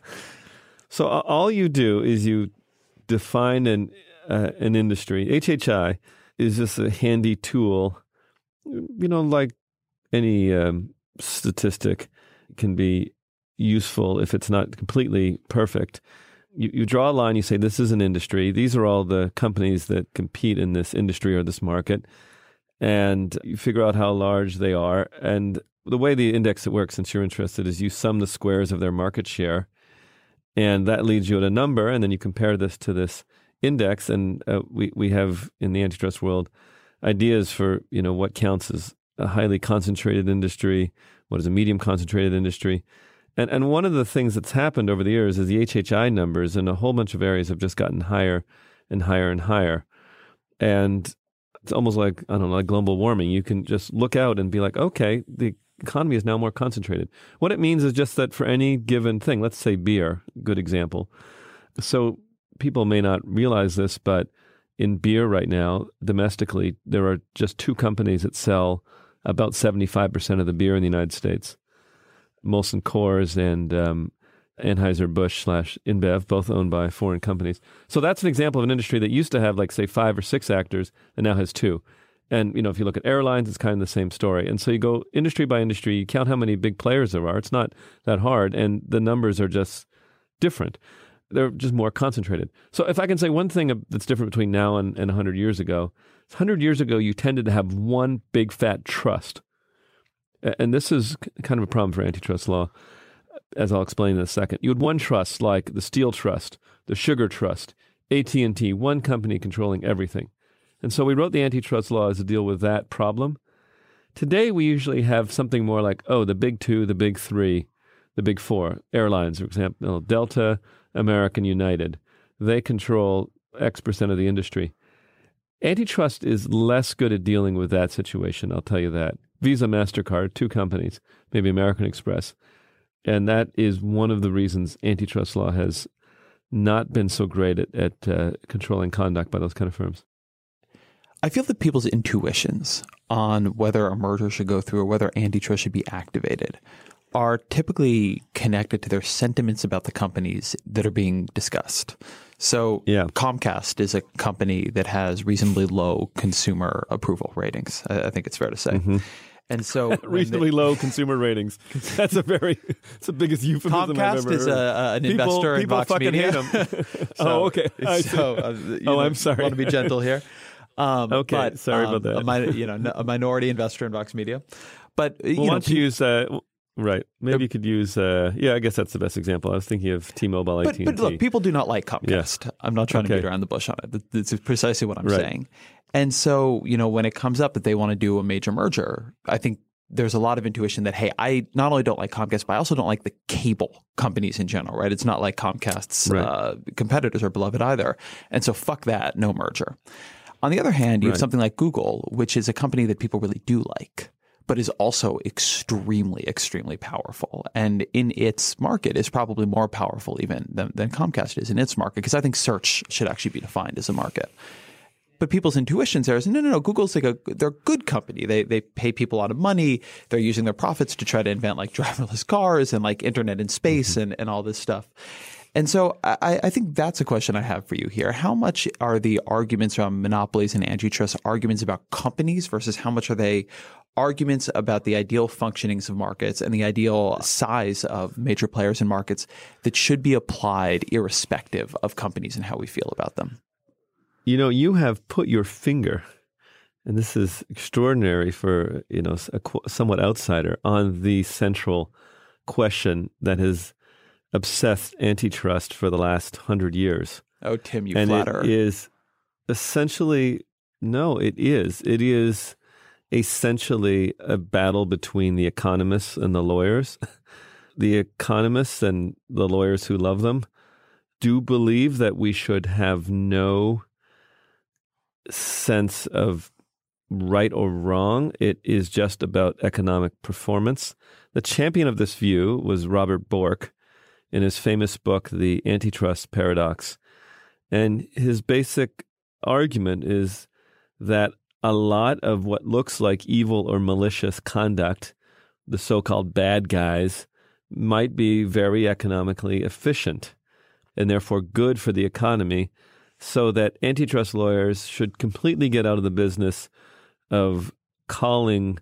S5: So uh, all you do is you define an uh, an industry. H H I is just a handy tool, you know, like any um, statistic can be useful if it's not completely perfect. You, you draw a line, you say, this is an industry. These are all the companies that compete in this industry or this market. And you figure out how large they are. And the way the index works, since you're interested, is you sum the squares of their market share. And that leads you at a number. And then you compare this to this index. And uh, we, we have, in the antitrust world, ideas for, you know, what counts as a highly concentrated industry, what is a medium concentrated industry. And and one of the things that's happened over the years is the H H I numbers in a whole bunch of areas have just gotten higher and higher and higher. And it's almost like, I don't know, like global warming. You can just look out and be like, okay, the economy is now more concentrated. What it means is just that for any given thing, let's say beer, good example. So people may not realize this, but in beer right now, domestically, there are just two companies that sell about seventy-five percent of the beer in the United States. Molson Coors and um, Anheuser-Busch slash InBev, both owned by foreign companies. So that's an example of an industry that used to have, like, say, five or six actors and now has two. And, you know, if you look at airlines, it's kind of the same story. And so you go industry by industry, you count how many big players there are. It's not that hard, and the numbers are just different. They're just more concentrated. So if I can say one thing that's different between now and, and one hundred years ago, one hundred years ago, you tended to have one big fat trust. And this is kind of a problem for antitrust law, as I'll explain in a second. You had one trust, like the Steel Trust, the Sugar Trust, A T and T, one company controlling everything. And so we wrote the antitrust laws to deal with that problem. Today, we usually have something more like, oh, the big two, the big three, the big four. Airlines, for example, Delta, American, United. They control X percent of the industry. Antitrust is less good at dealing with that situation, I'll tell you that. Visa, MasterCard, two companies, maybe American Express. And that is one of the reasons antitrust law has not been so great at, at uh, controlling conduct by those kind of firms.
S4: I feel that people's intuitions on whether a merger should go through or whether antitrust should be activated are typically connected to their sentiments about the companies that are being discussed. So yeah. Comcast is a company that has reasonably low consumer approval ratings, I, I think it's fair to say. Mm-hmm. And so when
S5: reasonably
S4: the-
S5: low consumer ratings. That's a very, it's the biggest euphemism I've
S4: Comcast
S5: ever
S4: is
S5: heard.
S4: a, an
S5: people,
S4: investor in
S5: people
S4: Vox
S5: fucking
S4: Media.
S5: hate them.
S4: So-
S5: oh, okay. I see.
S4: So, uh, you
S5: oh,
S4: know,
S5: I'm sorry.
S4: want to be gentle here. Um,
S5: Okay,
S4: but,
S5: sorry
S4: um,
S5: about that.
S4: A, mi- you know, a minority investor in Vox Media. But, you
S5: Well,
S4: know,
S5: why don't you use, uh, right, maybe you could use, uh, yeah, I guess that's the best example. I was thinking of T-Mobile,
S4: But,
S5: A T and T.
S4: but look, people do not like Comcast.
S5: Yeah.
S4: I'm not trying to
S5: Okay.
S4: beat around the bush on it. That's precisely what I'm
S5: Right.
S4: saying. And so, you know, when it comes up that they want to do a major merger, I think there's a lot of intuition that, hey, I not only don't like Comcast, but I also don't like the cable companies in general, right? It's not like Comcast's
S5: Right.
S4: uh, competitors are beloved either. And so fuck that, no merger. On the other hand, you have
S5: Right.
S4: something like Google, which is a company that people really do like, but is also extremely, extremely powerful. And in its market is probably more powerful even than, than Comcast is in its market, because I think search should actually be defined as a market. But people's intuitions there is, no, no, no, Google's like a, they're a good company. They they pay people a lot of money. They're using their profits to try to invent like driverless cars and like internet in space mm-hmm. and, and all this stuff. And so I, I think that's a question I have for you here. How much are the arguments around monopolies and antitrust arguments about companies versus how much are they arguments about the ideal functionings of markets and the ideal size of major players in markets that should be applied irrespective of companies and how we feel about them?
S5: You know, you have put your finger, and this is extraordinary for, you know, a somewhat outsider, on the central question that has obsessed antitrust for the last hundred years.
S4: Oh, Tim, you
S5: and
S4: flatter.
S5: It is essentially, no, it is. It is essentially a battle between the economists and the lawyers. The economists and the lawyers who love them do believe that we should have no sense of right or wrong. It is just about economic performance. The champion of this view was Robert Bork in his famous book, The Antitrust Paradox. And his basic argument is that a lot of what looks like evil or malicious conduct, the so-called bad guys, might be very economically efficient and therefore good for the economy, so that antitrust lawyers should completely get out of the business of calling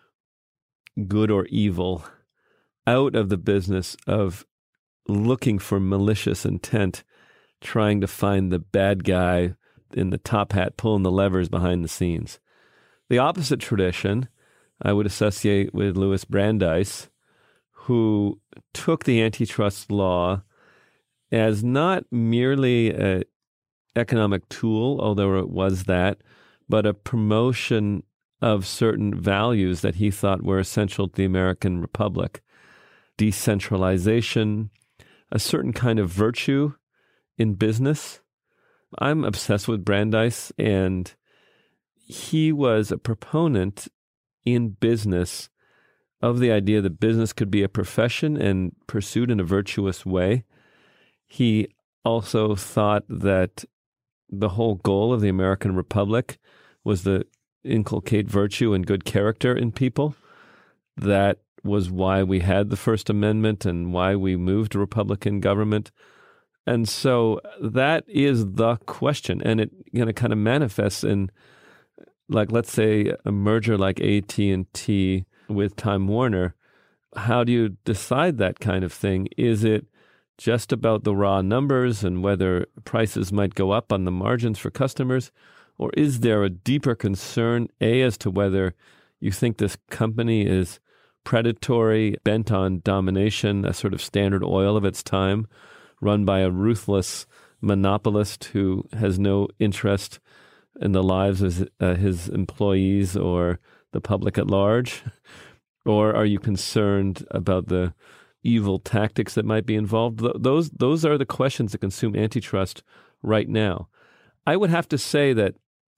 S5: good or evil, out of the business of looking for malicious intent, trying to find the bad guy in the top hat pulling the levers behind the scenes. The opposite tradition I would associate with Louis Brandeis, who took the antitrust law as not merely an economic tool, although it was that, but a promotion of certain values that he thought were essential to the American Republic. Decentralization, a certain kind of virtue in business. I'm obsessed with Brandeis, and he was a proponent in business of the idea that business could be a profession and pursued in a virtuous way. He also thought that the whole goal of the American Republic was to inculcate virtue and good character in people. That was why we had the First Amendment and why we moved to Republican government. And so that is the question. And it you know, kind of manifests in, like, let's say, a merger like A T and T with Time Warner. How do you decide that kind of thing? Is it just about the raw numbers and whether prices might go up on the margins for customers? Or is there a deeper concern, A, as to whether you think this company is predatory, bent on domination, a sort of Standard Oil of its time, run by a ruthless monopolist who has no interest in the lives of uh, his employees or the public at large? Or are you concerned about the evil tactics that might be involved? Th- those those are the questions that consume antitrust right now. I would have to say that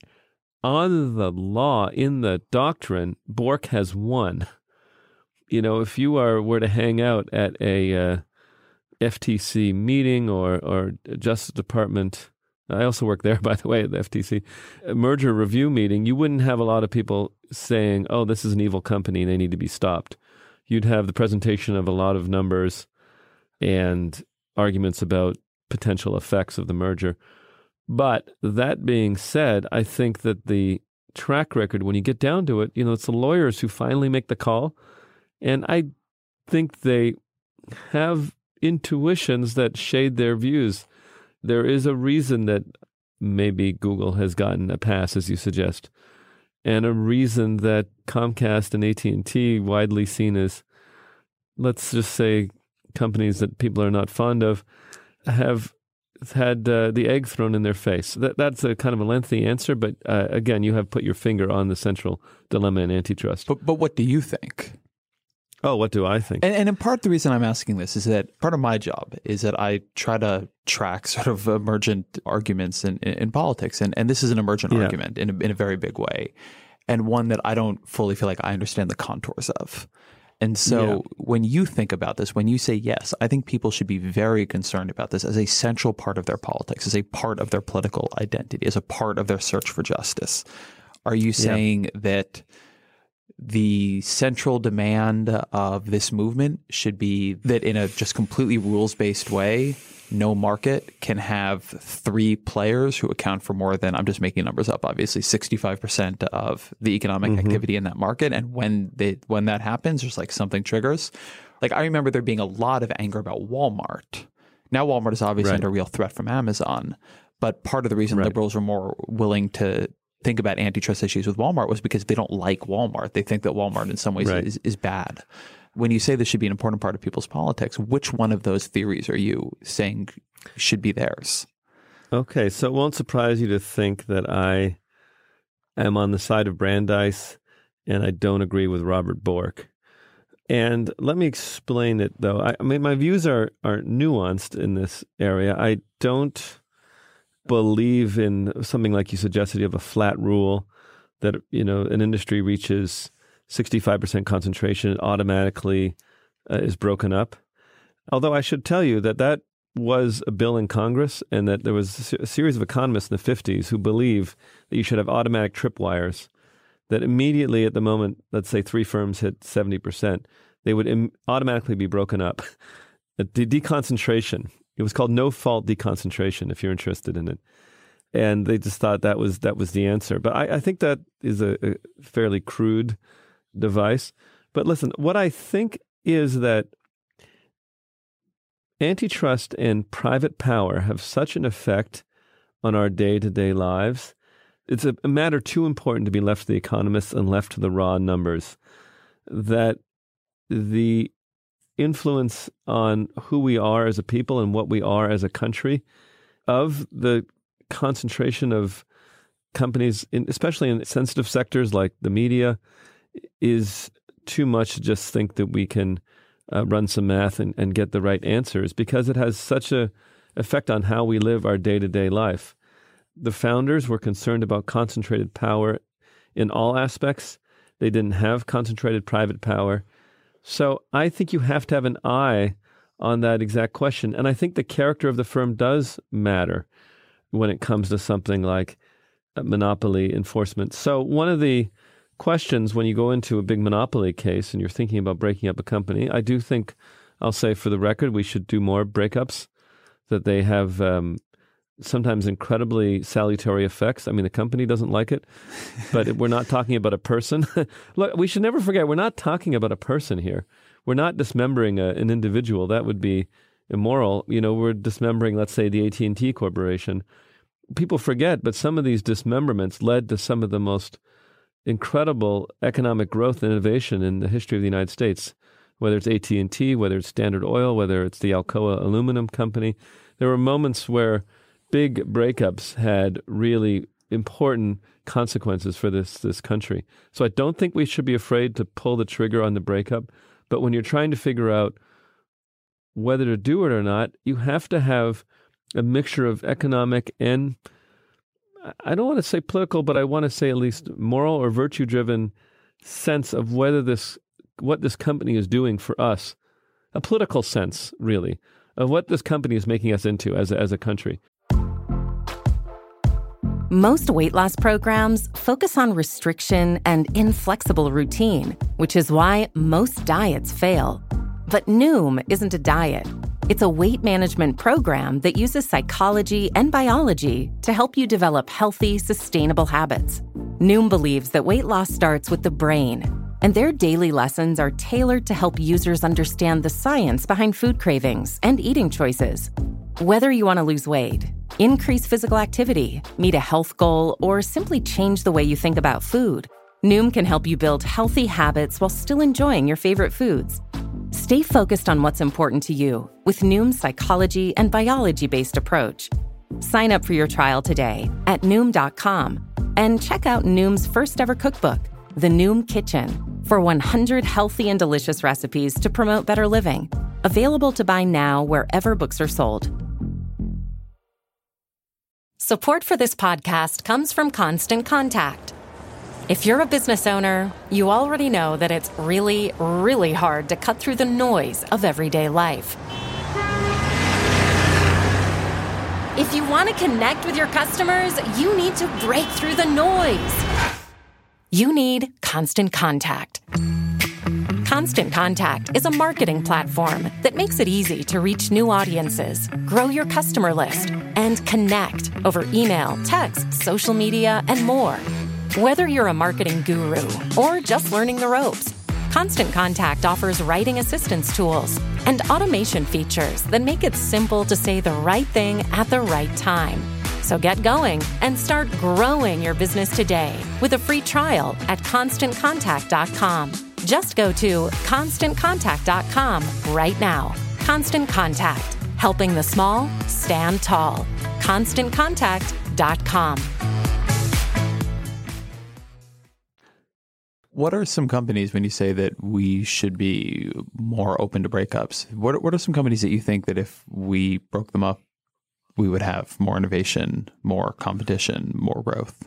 S5: on the law, in the doctrine, Bork has won. You know, if you are were to hang out at a uh, F T C meeting or or Justice Department, I also work there, by the way, at the F T C, a merger review meeting, you wouldn't have a lot of people saying, oh, this is an evil company, they need to be stopped. You'd have the presentation of a lot of numbers and arguments about potential effects of the merger. But that being said, I think that the track record, when you get down to it, you know, it's the lawyers who finally make the call. And I think they have intuitions that shade their views. There is a reason that maybe Google has gotten a pass, as you suggest, and a reason that Comcast and A T and T, widely seen as, let's just say, companies that people are not fond of, have had uh, the egg thrown in their face. That, that's a kind of a lengthy answer, but uh, again, you have put your finger on the central dilemma in antitrust.
S4: But, but what do you think?
S5: Oh, what do I think?
S4: And, and in part, the reason I'm asking this is that part of my job is that I try to track sort of emergent arguments in, in, in politics. And, and this is an emergent
S5: yeah.
S4: argument in a, in a very big way, and one that I don't fully feel like I understand the contours of. And so yeah. when you think about this, when you say yes, I think people should be very concerned about this as a central part of their politics, as a part of their political identity, as a part of their search for justice. Are you saying yeah. that the central demand of this movement should be that in a just completely rules-based way, no market can have three players who account for more than, I'm just making numbers up, obviously, sixty-five percent of the economic mm-hmm. activity in that market. And when they when that happens, there's like something triggers. Like I remember there being a lot of anger about Walmart. Now Walmart is obviously
S5: right.
S4: under a real threat from Amazon. But part of the reason
S5: right.
S4: liberals are more willing to think about antitrust issues with Walmart was because they don't like Walmart. They think that Walmart in some ways
S5: right.
S4: is, is bad. When you say this should be an important part of people's politics, which one of those theories are you saying should be theirs?
S5: Okay, so it won't surprise you to think that I am on the side of Brandeis and I don't agree with Robert Bork. And let me explain it, though. I, I mean, my views are, are nuanced in this area. I don't believe in something like you suggested. You have a flat rule that, you know, an industry reaches sixty-five percent concentration, it automatically uh, is broken up. Although I should tell you that that was a bill in Congress, and that there was a series of economists in the fifties who believe that you should have automatic tripwires, that immediately at the moment, let's say three firms hit seventy percent, they would im- automatically be broken up. The deconcentration. It was called no-fault deconcentration, if you're interested in it. And they just thought that was that was the answer. But I, I think that is a, a fairly crude device. But listen, what I think is that antitrust and private power have such an effect on our day-to-day lives. It's a, a matter too important to be left to the economists and left to the raw numbers, that the influence on who we are as a people and what we are as a country of the concentration of companies, in, especially in sensitive sectors like the media, is too much to just think that we can uh, run some math and, and get the right answers, because it has such a effect on how we live our day-to-day life. The founders were concerned about concentrated power in all aspects. They didn't have concentrated private power. So I think you have to have an eye on that exact question. And I think the character of the firm does matter when it comes to something like monopoly enforcement. So one of the questions when you go into a big monopoly case and you're thinking about breaking up a company, I do think, I'll say for the record, we should do more breakups, that they have um, sometimes incredibly salutary effects. I mean, the company doesn't like it, but we're not talking about a person. Look, we should never forget, we're not talking about a person here. We're not dismembering a, an individual. That would be immoral. You know, we're dismembering, let's say, the A T and T Corporation. People forget, but some of these dismemberments led to some of the most incredible economic growth and innovation in the history of the United States, whether it's A T and T, whether it's Standard Oil, whether it's the Alcoa Aluminum Company. There were moments where big breakups had really important consequences for this this country. So I don't think we should be afraid to pull the trigger on the breakup. But when you're trying to figure out whether to do it or not, you have to have a mixture of economic and, I don't want to say political, but I want to say at least moral or virtue-driven sense of whether this, what this company is doing for us, a political sense, really, of what this company is making us into as a, as a country.
S1: Most weight loss programs focus on restriction and inflexible routine, which is why most diets fail. But Noom isn't a diet. It's a weight management program that uses psychology and biology to help you develop healthy, sustainable habits. Noom believes that weight loss starts with the brain, and their daily lessons are tailored to help users understand the science behind food cravings and eating choices. Whether you want to lose weight, increase physical activity, meet a health goal, or simply change the way you think about food, Noom can help you build healthy habits while still enjoying your favorite foods. Stay focused on what's important to you with Noom's psychology and biology-based approach. Sign up for your trial today at Noom dot com and check out Noom's first ever cookbook, The Noom Kitchen, for one hundred healthy and delicious recipes to promote better living. Available to buy now wherever books are sold. Support for this podcast comes from Constant Contact. If you're a business owner, you already know that it's really, really hard to cut through the noise of everyday life. If you want to connect with your customers, you need to break through the noise. You need Constant Contact. Constant Contact is a marketing platform that makes it easy to reach new audiences, grow your customer list, and connect over email, text, social media, and more. Whether you're a marketing guru or just learning the ropes, Constant Contact offers writing assistance tools and automation features that make it simple to say the right thing at the right time. So get going and start growing your business today with a free trial at constant contact dot com. Just go to constant contact dot com right now. Constant Contact, helping the small stand tall. constant contact dot com.
S4: What are some companies, when you say that we should be more open to breakups, what, what are some companies that you think that if we broke them up, we would have more innovation, more competition, more growth?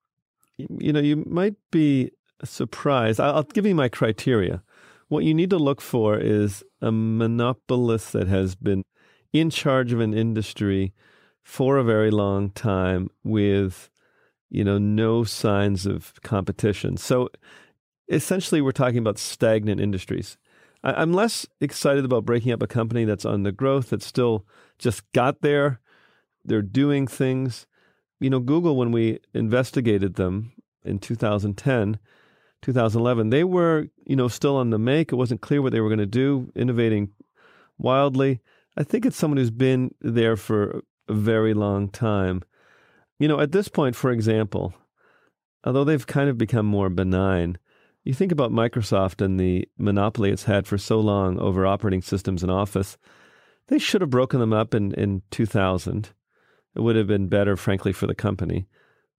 S5: You know, you might be surprised. I'll give you my criteria. What you need to look for is a monopolist that has been in charge of an industry for a very long time with, you know, no signs of competition. So essentially, we're talking about stagnant industries. I'm less excited about breaking up a company that's on the growth, that's still just got there. They're doing things. You know, Google, when we investigated them in two thousand ten, two thousand eleven, they were, you know, still on the make. It wasn't clear what they were going to do, innovating wildly. I think it's someone who's been there for a very long time. You know, at this point, for example, although they've kind of become more benign, you think about Microsoft and the monopoly it's had for so long over operating systems and Office. They should have broken them up in, in two thousand. It would have been better, frankly, for the company.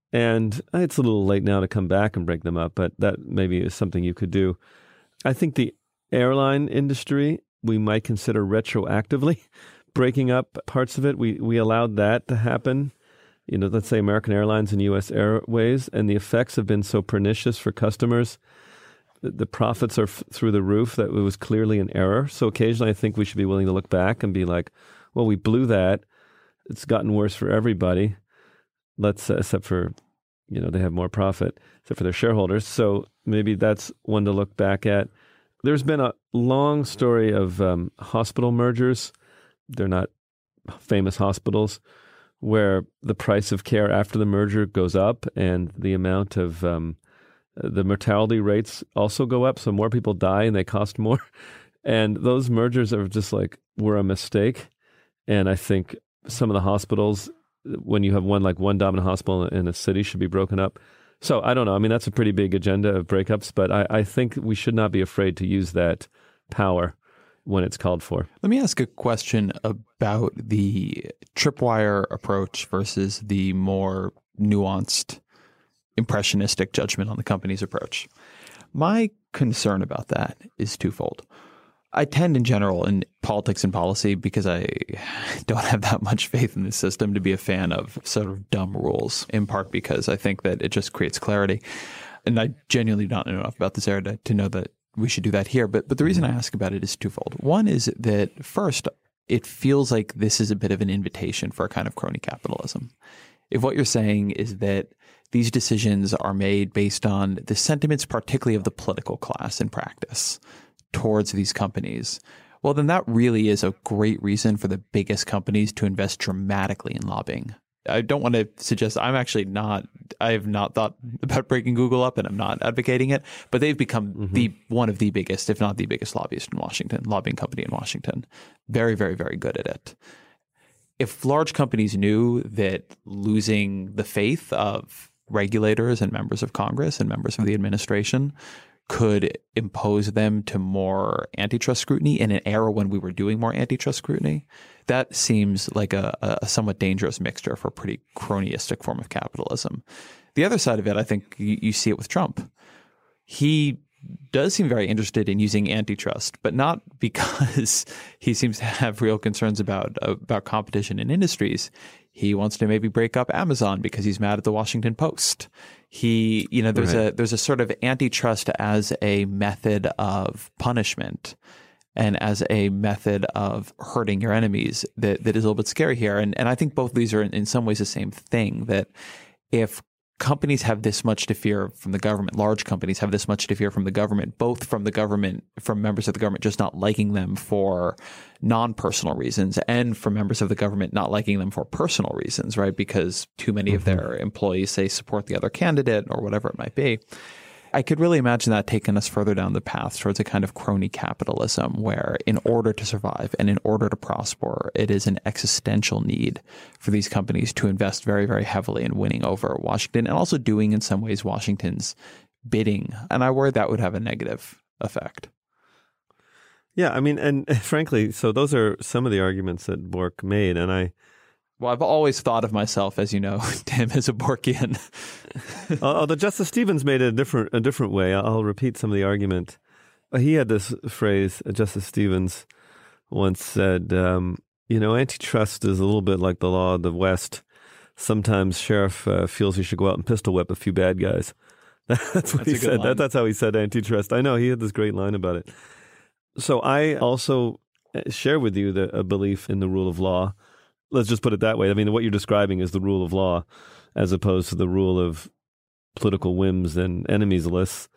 S5: And it's a little late now to come back and break them up, but that maybe is something you could do. I think the airline industry, we might consider retroactively breaking up parts of it. We we allowed that to happen. You know, let's say American Airlines and U S Airways, and the effects have been so pernicious for customers. The profits are f- through the roof that it was clearly an error. So occasionally I think we should be willing to look back and be like, well, we blew that. It's gotten worse for everybody. Let's, uh, except for, you know, they have more profit, except for their shareholders. So maybe that's one to look back at. There's been a long story of um, hospital mergers. They're not famous hospitals, where the price of care after the merger goes up and the amount of um, the mortality rates also go up. So more people die and they cost more. And those mergers are just like, were a mistake. And I think some of the hospitals, when you have one like one dominant hospital in a city, should be broken up. So I don't know. I mean, that's a pretty big agenda of breakups, but I, I think we should not be afraid to use that power when it's called for.
S4: Let me ask a question about the tripwire approach versus the more nuanced, impressionistic judgment on the company's approach. My concern about that is twofold. I tend in general in politics and policy, because I don't have that much faith in the system, to be a fan of sort of dumb rules, in part because I think that it just creates clarity. And I genuinely don't know enough about this area to, to know that we should do that here. But but the reason I ask about it is twofold. One is that first, it feels like this is a bit of an invitation for a kind of crony capitalism. If what you're saying is that these decisions are made based on the sentiments, particularly of the political class in practice, towards these companies, well, then that really is a great reason for the biggest companies to invest dramatically in lobbying. I don't want to suggest I'm actually not I have not thought about breaking Google up, and I'm not advocating it, but they've become mm-hmm. the one of the biggest, if not the biggest lobbyist in Washington, lobbying company in Washington. Very, very, very good at it. If large companies knew that losing the faith of regulators and members of Congress and members of the administration could impose them to more antitrust scrutiny in an era when we were doing more antitrust scrutiny, that seems like a, a somewhat dangerous mixture for a pretty cronyistic form of capitalism. The other side of it, I think you, you see it with Trump. He does seem very interested in using antitrust, but not because he seems to have real concerns about about competition in industries. He wants to maybe break up Amazon because he's mad at the Washington Post. He, you know, there's right. a there's a sort of antitrust as a method of punishment and as a method of hurting your enemies that, that is a little bit scary here. And and I think both of these are in, in some ways the same thing, that if companies have this much to fear from the government, large companies have this much to fear from the government, both from the government, from members of the government just not liking them for non-personal reasons, and from members of the government not liking them for personal reasons, right? Because too many mm-hmm. of their employees, say, support the other candidate or whatever it might be. I could really imagine that taking us further down the path towards a kind of crony capitalism where in order to survive and in order to prosper, it is an existential need for these companies to invest very, very heavily in winning over Washington and also doing in some ways Washington's bidding. And I worry that would have a negative effect.
S5: Yeah, I mean, and frankly, so those are some of the arguments that Bork made. And I,
S4: Well, I've always thought of myself, as you know, Tim, as a Borkian.
S5: Although Justice Stevens made it a different a different way. I'll repeat some of the argument. He had this phrase, Justice Stevens once said, um, you know, antitrust is a little bit like the law of the West. Sometimes sheriff uh, feels he should go out and pistol whip a few bad guys. That's what
S4: that's
S5: he said. That, that's how he said antitrust. I know, he had this great line about it. So I also share with you the, a belief in the rule of law. Let's just put it that way. I mean, what you're describing is the rule of law as opposed to the rule of political whims and enemies lists.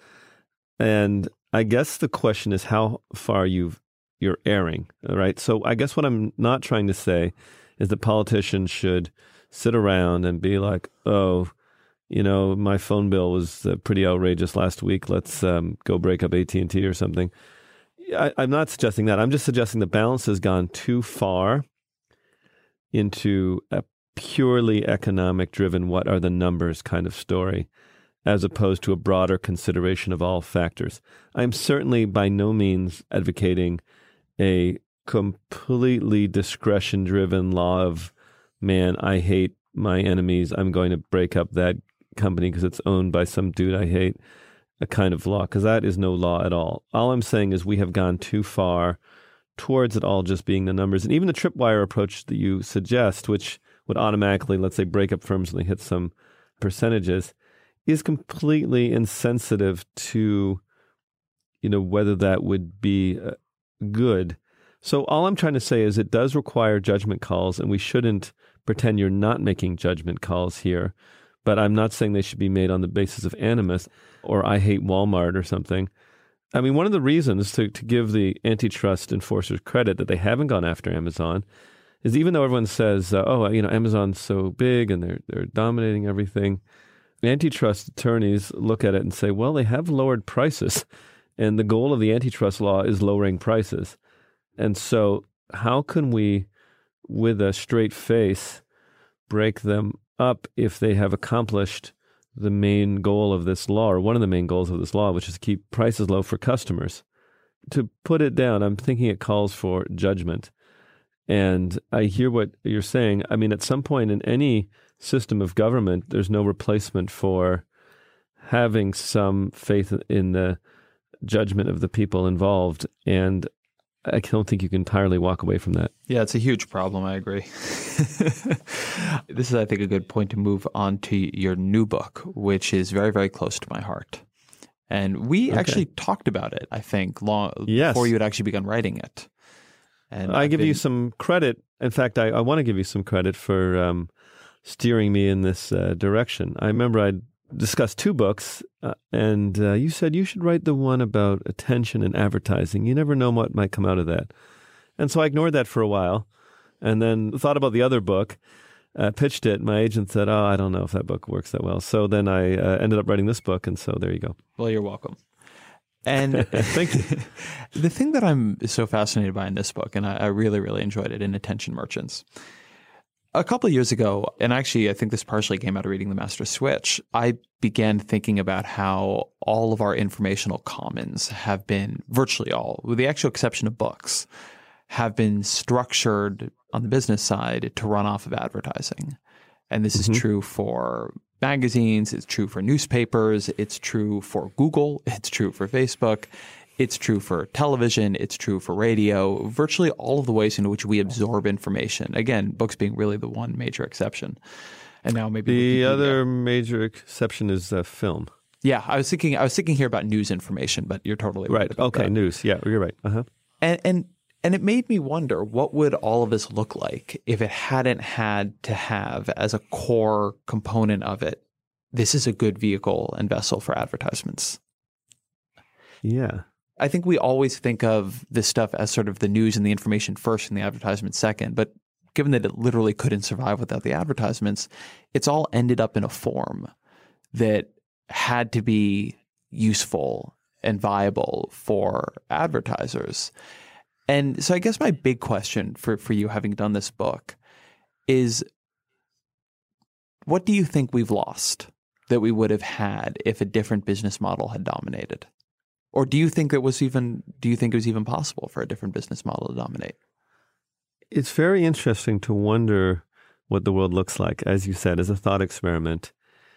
S5: And I guess the question is how far you've, you're erring, all right? So I guess what I'm not trying to say is that politicians should sit around and be like, oh, you know, my phone bill was uh, pretty outrageous last week. Let's um, go break up A T and T or something. I, I'm not suggesting that. I'm just suggesting the balance has gone too far into a purely economic driven, what are the numbers kind of story, as opposed to a broader consideration of all factors. I'm certainly by no means advocating a completely discretion driven law of, man, I hate my enemies, I'm going to break up that company because it's owned by some dude I hate, a kind of law, because that is no law at all. All I'm saying is we have gone too far towards it all just being the numbers. And even the tripwire approach that you suggest, which would automatically, let's say, break up firms when they hit some percentages, is completely insensitive to, you know, whether that would be uh, good. So all I'm trying to say is it does require judgment calls, and we shouldn't pretend you're not making judgment calls here. But I'm not saying they should be made on the basis of animus or I hate Walmart or something. I mean, one of the reasons to, to give the antitrust enforcers credit that they haven't gone after Amazon is even though everyone says, uh, oh, you know, Amazon's so big and they're they're dominating everything, antitrust attorneys look at it and say, well, they have lowered prices. And the goal of the antitrust law is lowering prices. And so how can we, with a straight face, break them up if they have accomplished the main goal of this law, or one of the main goals of this law, which is to keep prices low for customers? To put it down, I'm thinking it calls for judgment. And I hear what you're saying. I mean, at some point in any system of government, there's no replacement for having some faith in the judgment of the people involved. And I don't think you can entirely walk away from that.
S4: Yeah, it's a huge problem. I agree. This is, I think, a good point to move on to your new book, which is very, very close to my heart. And we okay. actually talked about it, I think, long yes. before you had actually begun writing it. And
S5: I
S4: I've
S5: give
S4: been...
S5: you some credit. In fact, I, I want to give you some credit for um, steering me in this uh, direction. I remember I discussed two books, uh, and uh, you said you should write the one about attention and advertising. You never know what might come out of that. And so I ignored that for a while, and then thought about the other book. uh, pitched it, my agent said, oh, I don't know if that book works that well. So then I uh, ended up writing this book, and so there you go.
S4: Well, you're welcome. And
S5: thank you.
S4: The thing that I'm so fascinated by in this book, and I, I really, really enjoyed it in Attention Merchants, a couple of years ago, and actually I think this partially came out of reading The Master Switch, I began thinking about how all of our informational commons have been, virtually all, with the actual exception of books, have been structured on the business side to run off of advertising. And this mm-hmm. is true for magazines, it's true for newspapers, it's true for Google, it's true for Facebook, it's true for television, it's true for radio, virtually all of the ways in which we absorb information. Again, books being really the one major exception. And now maybe
S5: the other major exception is uh, film.
S4: Yeah, I was thinking I was thinking here about news information, but you're totally right.
S5: Right. Okay,
S4: that.
S5: News. Yeah, you're right. Uh-huh.
S4: And and And it made me wonder, what would all of this look like if it hadn't had to have as a core component of it, this is a good vehicle and vessel for advertisements?
S5: Yeah.
S4: I think we always think of this stuff as sort of the news and the information first and the advertisement second. But given that it literally couldn't survive without the advertisements, it's all ended up in a form that had to be useful and viable for advertisers. And so I guess my big question for, for you, having done this book, is what do you think we've lost that we would have had if a different business model had dominated? Or do you think it was even do you think it was even possible for a different business model to dominate?
S5: It's very interesting to wonder what the world looks like, as you said, as a thought experiment.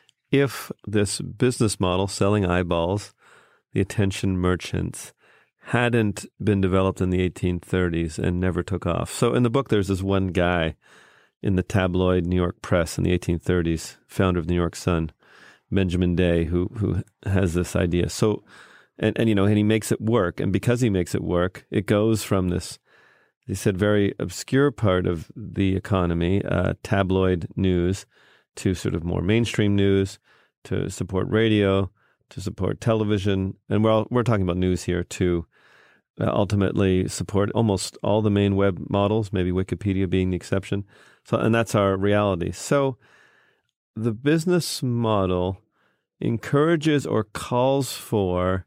S5: If this business model, selling eyeballs, the attention merchants, hadn't been developed in the eighteen thirties and never took off. So in the book, there's this one guy in the tabloid New York press in the eighteen thirties, founder of the New York Sun, Benjamin Day, who who has this idea. So, and, and you know, and he makes it work. And because he makes it work, it goes from this, he said, very obscure part of the economy, uh, tabloid news, to sort of more mainstream news, to support radio, to support television. And we're all, we're talking about news here, to uh, ultimately support almost all the main web models, maybe Wikipedia being the exception. So, and that's our reality. So the business model encourages or calls for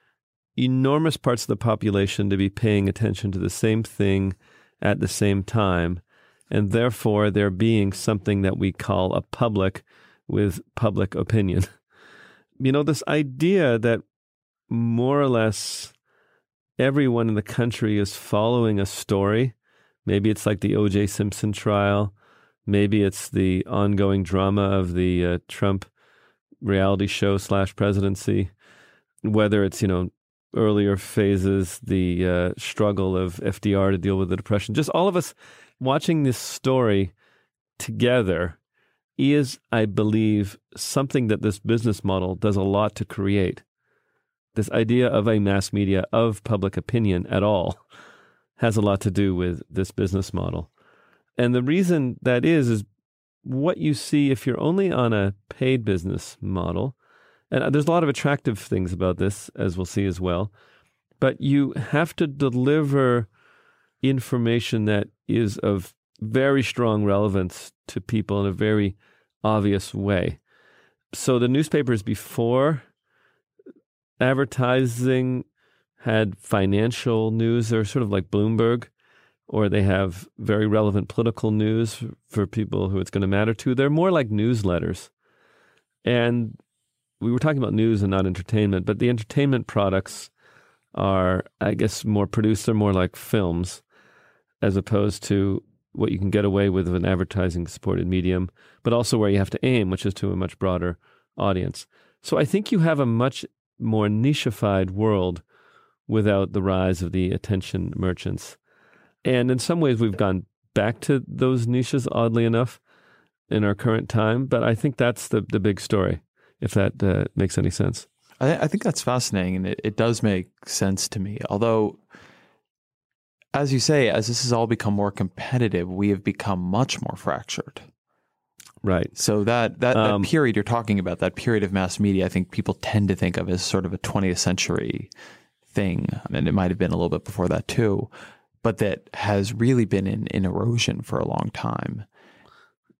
S5: enormous parts of the population to be paying attention to the same thing at the same time, and therefore there being something that we call a public with public opinion. You know, this idea that more or less everyone in the country is following a story. Maybe it's like the O J Simpson trial. Maybe it's the ongoing drama of the uh, Trump reality show slash presidency. Whether it's, you know, earlier phases, the uh, struggle of F D R to deal with the Depression. Just all of us watching this story together is, I believe, something that this business model does a lot to create. This idea of a mass media, of public opinion at all, has a lot to do with this business model. And the reason that is, is what you see if you're only on a paid business model. And there's a lot of attractive things about this, as we'll see as well. But you have to deliver information that is of very strong relevance to people in a very obvious way. So the newspapers before advertising had financial news. They're sort of like Bloomberg, or they have very relevant political news for people who it's going to matter to. They're more like newsletters. And we were talking about news and not entertainment, but the entertainment products are, I guess, more produced. They're more like films, as opposed to what you can get away with of an advertising-supported medium, but also where you have to aim, which is to a much broader audience. So I think you have a much more nichified world without the rise of the attention merchants. And in some ways, we've gone back to those niches, oddly enough, in our current time. But I think that's the, the big story, if that uh, makes any sense.
S4: I, I think that's fascinating, and it, it does make sense to me. Although, as you say, as this has all become more competitive, we have become much more fractured.
S5: Right.
S4: So that that,
S5: Um,
S4: that period you're talking about, that period of mass media, I think people tend to think of as sort of a twentieth century thing. And it might have been a little bit before that too, but that has really been in, in erosion for a long time.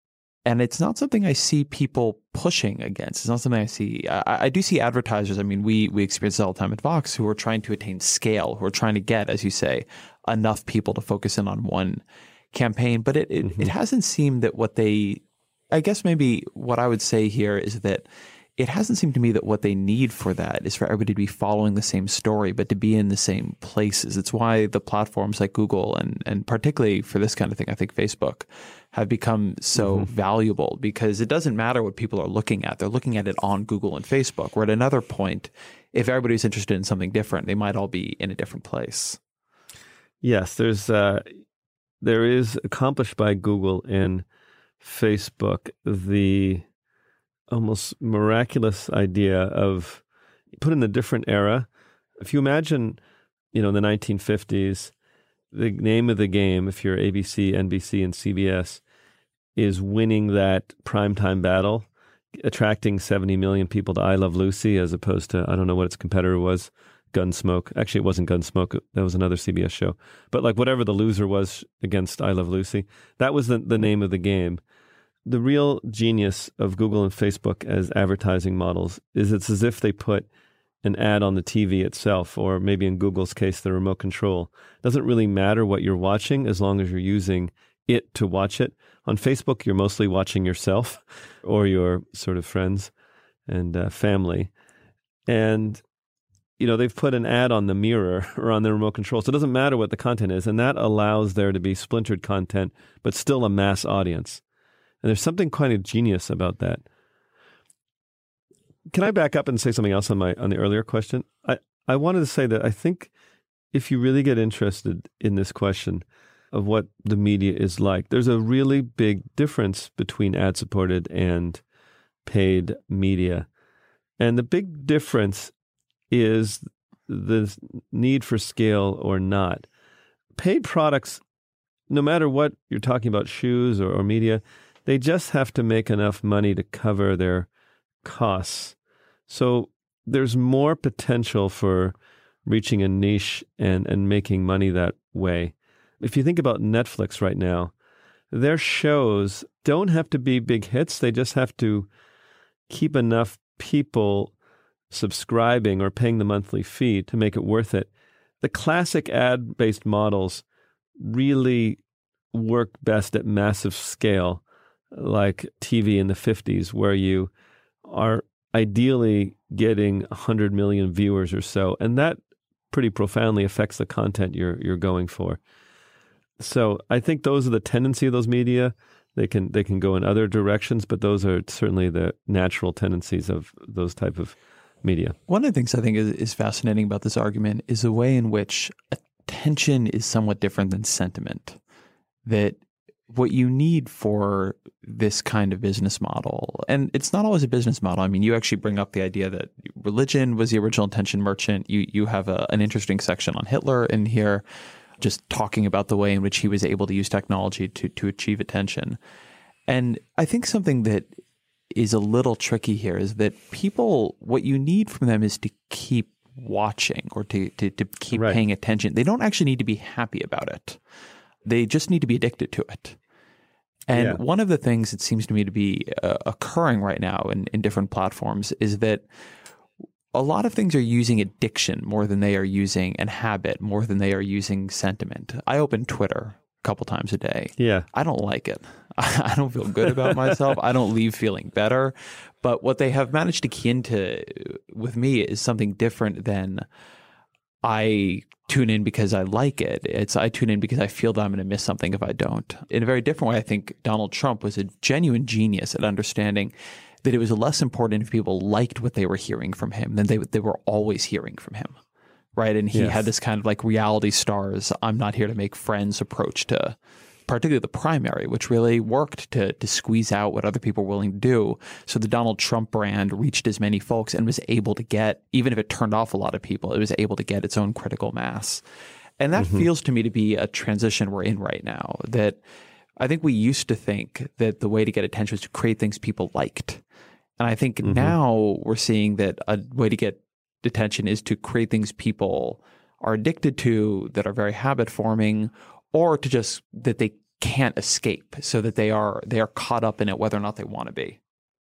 S4: And it's not something I see people pushing against. It's not something I see. I, I do see advertisers. I mean, we we experience it all the time at Vox, who are trying to attain scale, who are trying to get, as you say, enough people to focus in on one campaign. But it it, mm-hmm. it hasn't seemed that what they, I guess maybe what I would say here is that it hasn't seemed to me that what they need for that is for everybody to be following the same story, but to be in the same places. It's why the platforms like Google and and particularly for this kind of thing, I think Facebook have become so mm-hmm. valuable, because it doesn't matter what people are looking at. They're looking at it on Google and Facebook. Where at another point, if everybody's interested in something different, they might all be in a different place.
S5: Yes, there's uh, there is accomplished by Google and Facebook the almost miraculous idea of put in a different era. If you imagine, you know, in the nineteen fifties, the name of the game, if you're A B C, N B C, and C B S, is winning that primetime battle, attracting seventy million people to I Love Lucy, as opposed to, I don't know what its competitor was, Gunsmoke. Actually, it wasn't Gunsmoke. That was another C B S show. But like whatever the loser was against I Love Lucy, that was the, the name of the game. The real genius of Google and Facebook as advertising models is it's as if they put an ad on the T V itself, or maybe in Google's case, the remote control. It doesn't really matter what you're watching as long as you're using it to watch it. On Facebook, you're mostly watching yourself or your sort of friends and uh, family. And, you know, they've put an ad on the mirror or on the remote control. So it doesn't matter what the content is. And that allows there to be splintered content, but still a mass audience. And there's something kind of genius about that. Can I back up and say something else on my on the earlier question? I, I wanted to say that I think if you really get interested in this question of what the media is like, there's a really big difference between ad-supported and paid media. And the big difference is the need for scale or not. Paid products, no matter what you're talking about, shoes or, or media, they just have to make enough money to cover their costs. So there's more potential for reaching a niche and, and making money that way. If you think about Netflix right now, their shows don't have to be big hits. They just have to keep enough people subscribing or paying the monthly fee to make it worth it. The classic ad-based models really work best at massive scale, like T V in the fifties, where you are ideally getting one hundred million viewers or so, and that pretty profoundly affects the content you're you're going for. So I think those are the tendency of those media. They can they can go in other directions, but those are certainly the natural tendencies of those type of media.
S4: One of the things I think is, is fascinating about this argument is the way in which attention is somewhat different than sentiment. That what you need for this kind of business model, and it's not always a business model. I mean, you actually bring up the idea that religion was the original attention merchant. You you have a, an interesting section on Hitler in here, just talking about the way in which he was able to use technology to to achieve attention. And I think something that is a little tricky here is that people, what you need from them is to keep watching or to to, to keep right. paying attention. They don't actually need to be happy about it. They just need to be addicted to it. And yeah. one of the things that seems to me to be uh, occurring right now in, in different platforms is that a lot of things are using addiction more than they are using and habit more than they are using sentiment. I open Twitter a couple times a day.
S5: Yeah.
S4: I don't like it. I don't feel good about myself. I don't leave feeling better. But what they have managed to key into with me is something different than I tune in because I like it. It's I tune in because I feel that I'm going to miss something if I don't. In a very different way, I think Donald Trump was a genuine genius at understanding that it was less important if people liked what they were hearing from him than they they were always hearing from him, right? And he yes. had this kind of like reality stars, I'm not here to make friends approach to particularly the primary, which really worked to to squeeze out what other people were willing to do. So the Donald Trump brand reached as many folks and was able to get, even if it turned off a lot of people, it was able to get its own critical mass. And that mm-hmm. feels to me to be a transition we're in right now, that I think we used to think that the way to get attention was to create things people liked. And I think mm-hmm. now we're seeing that a way to get attention is to create things people are addicted to, that are very habit forming, or to just that they can't escape, so that they are they are caught up in it whether or not they want to be.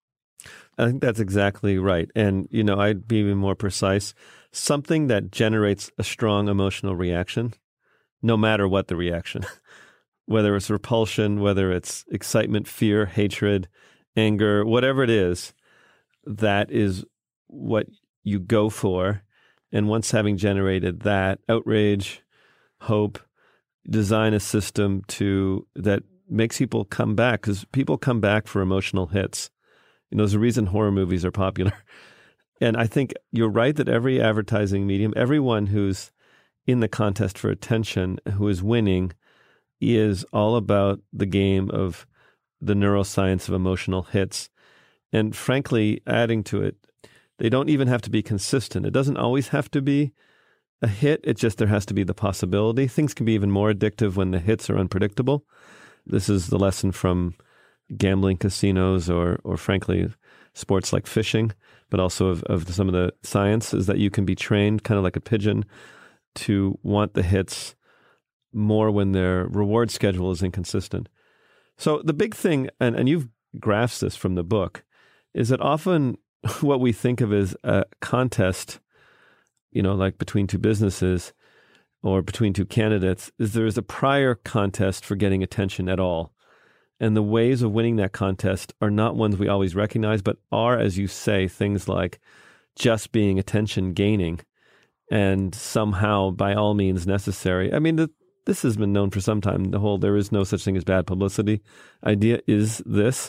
S5: I think that's exactly right. And, you know, I'd be even more precise. Something that generates a strong emotional reaction, no matter what the reaction, whether it's repulsion, whether it's excitement, fear, hatred, anger, whatever it is, that is what you go for. And once having generated that, outrage, hope, design a system to that makes people come back, because people come back for emotional hits. You know, there's a reason horror movies are popular. And I think you're right that every advertising medium, everyone who's in the contest for attention, who is winning, is all about the game of the neuroscience of emotional hits. And frankly, adding to it, they don't even have to be consistent. It doesn't always have to be a hit. It's just there has to be the possibility. Things can be even more addictive when the hits are unpredictable. This is the lesson from gambling casinos or, or frankly, sports like fishing, but also of, of some of the science, is that you can be trained kind of like a pigeon to want the hits more when their reward schedule is inconsistent. So the big thing, and, and you've grasped this from the book, is that often what we think of as a contest, you know, like between two businesses or between two candidates, is there is a prior contest for getting attention at all. And the ways of winning that contest are not ones we always recognize, but are, as you say, things like just being attention gaining and somehow by all means necessary. I mean, the, this has been known for some time. The whole there is no such thing as bad publicity idea is this,